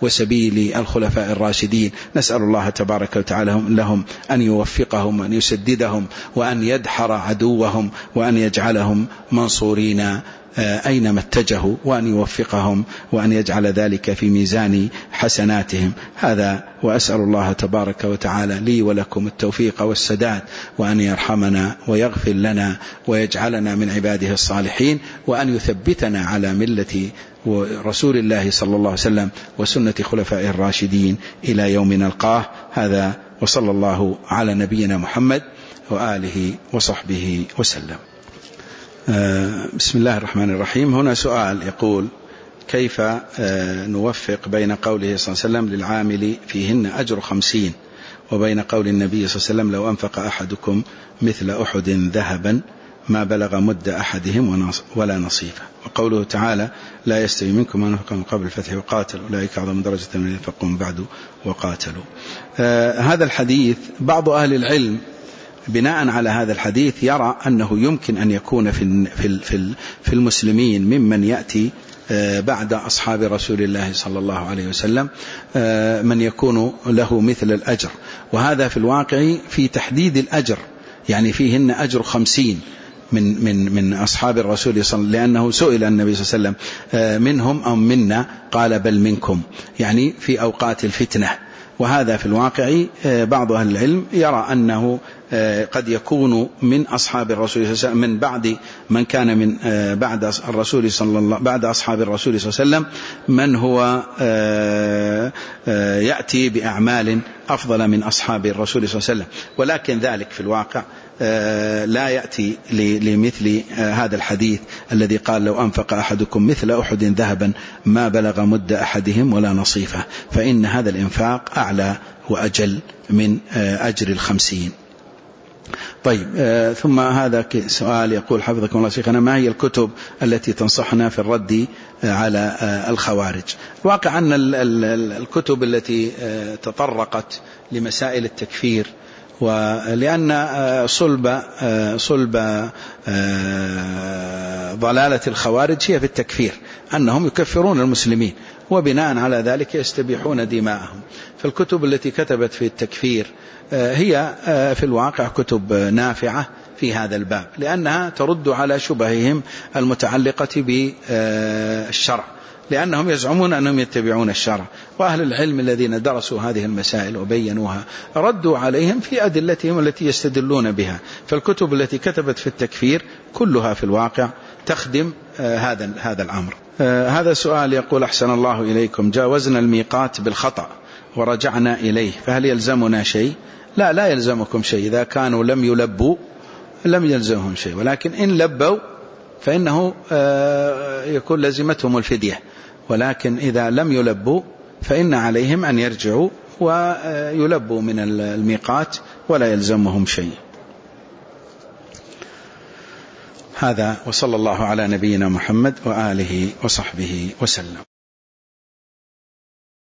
للخلفاء الراشدين. نسأل الله تبارك وتعالى لهم أن يوفقهم وأن يسددهم وأن يدحر عدوهم وأن يجعلهم منصورين أينما اتجهوا، وأن يوفقهم وأن يجعل ذلك في ميزان حسناتهم. هذا، وأسأل الله تبارك وتعالى لي ولكم التوفيق والسداد، وأن يرحمنا ويغفر لنا ويجعلنا من عباده الصالحين، وأن يثبتنا على ملة ورسول الله صلى الله عليه وسلم وسنة خلفائه الراشدين إلى يوم نلقاه. هذا، وصلى الله على نبينا محمد وآله وصحبه وسلم. بسم الله الرحمن الرحيم. هنا سؤال يقول: كيف نوفق بين قوله صلى الله عليه وسلم للعامل فيهن أجر 50، وبين قول النبي صلى الله عليه وسلم: لو أنفق أحدكم مثل أحد ذهبا ما بلغ مد أحدهم ولا نصيفه، وقوله تعالى: لا يستوي منكم من أنفق من قبل الفتح وقاتل أولئك أعظم درجة من أنفقوا من بعد وقاتلوا. هذا الحديث بعض أهل العلم بناء على هذا الحديث يرى أنه يمكن أن يكون في المسلمين ممن يأتي بعد أصحاب رسول الله صلى الله عليه وسلم من يكون له مثل الأجر، وهذا في الواقع في تحديد الأجر، يعني فيهن أجر 50 من أصحاب الرسول صلى الله عليه وسلم، لأنه سئل النبي صلى الله عليه وسلم: منهم أم منا؟ قال: بل منكم، يعني في أوقات الفتنة. وهذا في الواقع بعض أهل العلم يرى أنه قد يكون من أصحاب الرسول صلى الله عليه وسلم، من بعد من كان من بعد أصحاب الرسول صلى الله عليه وسلم، من هو يأتي بأعمال أفضل من أصحاب الرسول صلى الله عليه وسلم، ولكن ذلك في الواقع لا يأتي لمثل هذا الحديث الذي قال: لو أنفق أحدكم مثل أحد ذهبا ما بلغ مد أحدهم ولا نصيفه، فإن هذا الإنفاق أعلى وأجل من أجر 50. طيب، ثم هذا سؤال يقول: حفظكم الله شيخنا، ما هي الكتب التي تنصحنا في الرد على الخوارج؟ الواقع أن الكتب التي تطرقت لمسائل التكفير، ولأن صلب ضلالة الخوارج هي في التكفير، أنهم يكفرون المسلمين وبناء على ذلك يستبيحون دماءهم. فالكتب التي كتبت في التكفير هي في الواقع كتب نافعة في هذا الباب، لأنها ترد على شبههم المتعلقة بالشرع، لأنهم يزعمون أنهم يتبعون الشرع، وأهل العلم الذين درسوا هذه المسائل وبينوها ردوا عليهم في أدلتهم التي يستدلون بها. فالكتب التي كتبت في التكفير كلها في الواقع تخدم هذا الأمر. هذا سؤال يقول: أحسن الله إليكم، جاوزنا الميقات بالخطأ ورجعنا إليه، فهل يلزمنا شيء؟ لا يلزمكم شيء. إذا كانوا لم يلبوا لم يلزمهم شيء، ولكن إن لبوا فإنه يكون لزمتهم الفدية، ولكن إذا لم يلبوا فإن عليهم أن يرجعوا ويلبوا من الميقات ولا يلزمهم شيء. هذا، وصلى الله على نبينا محمد وآله وصحبه وسلم.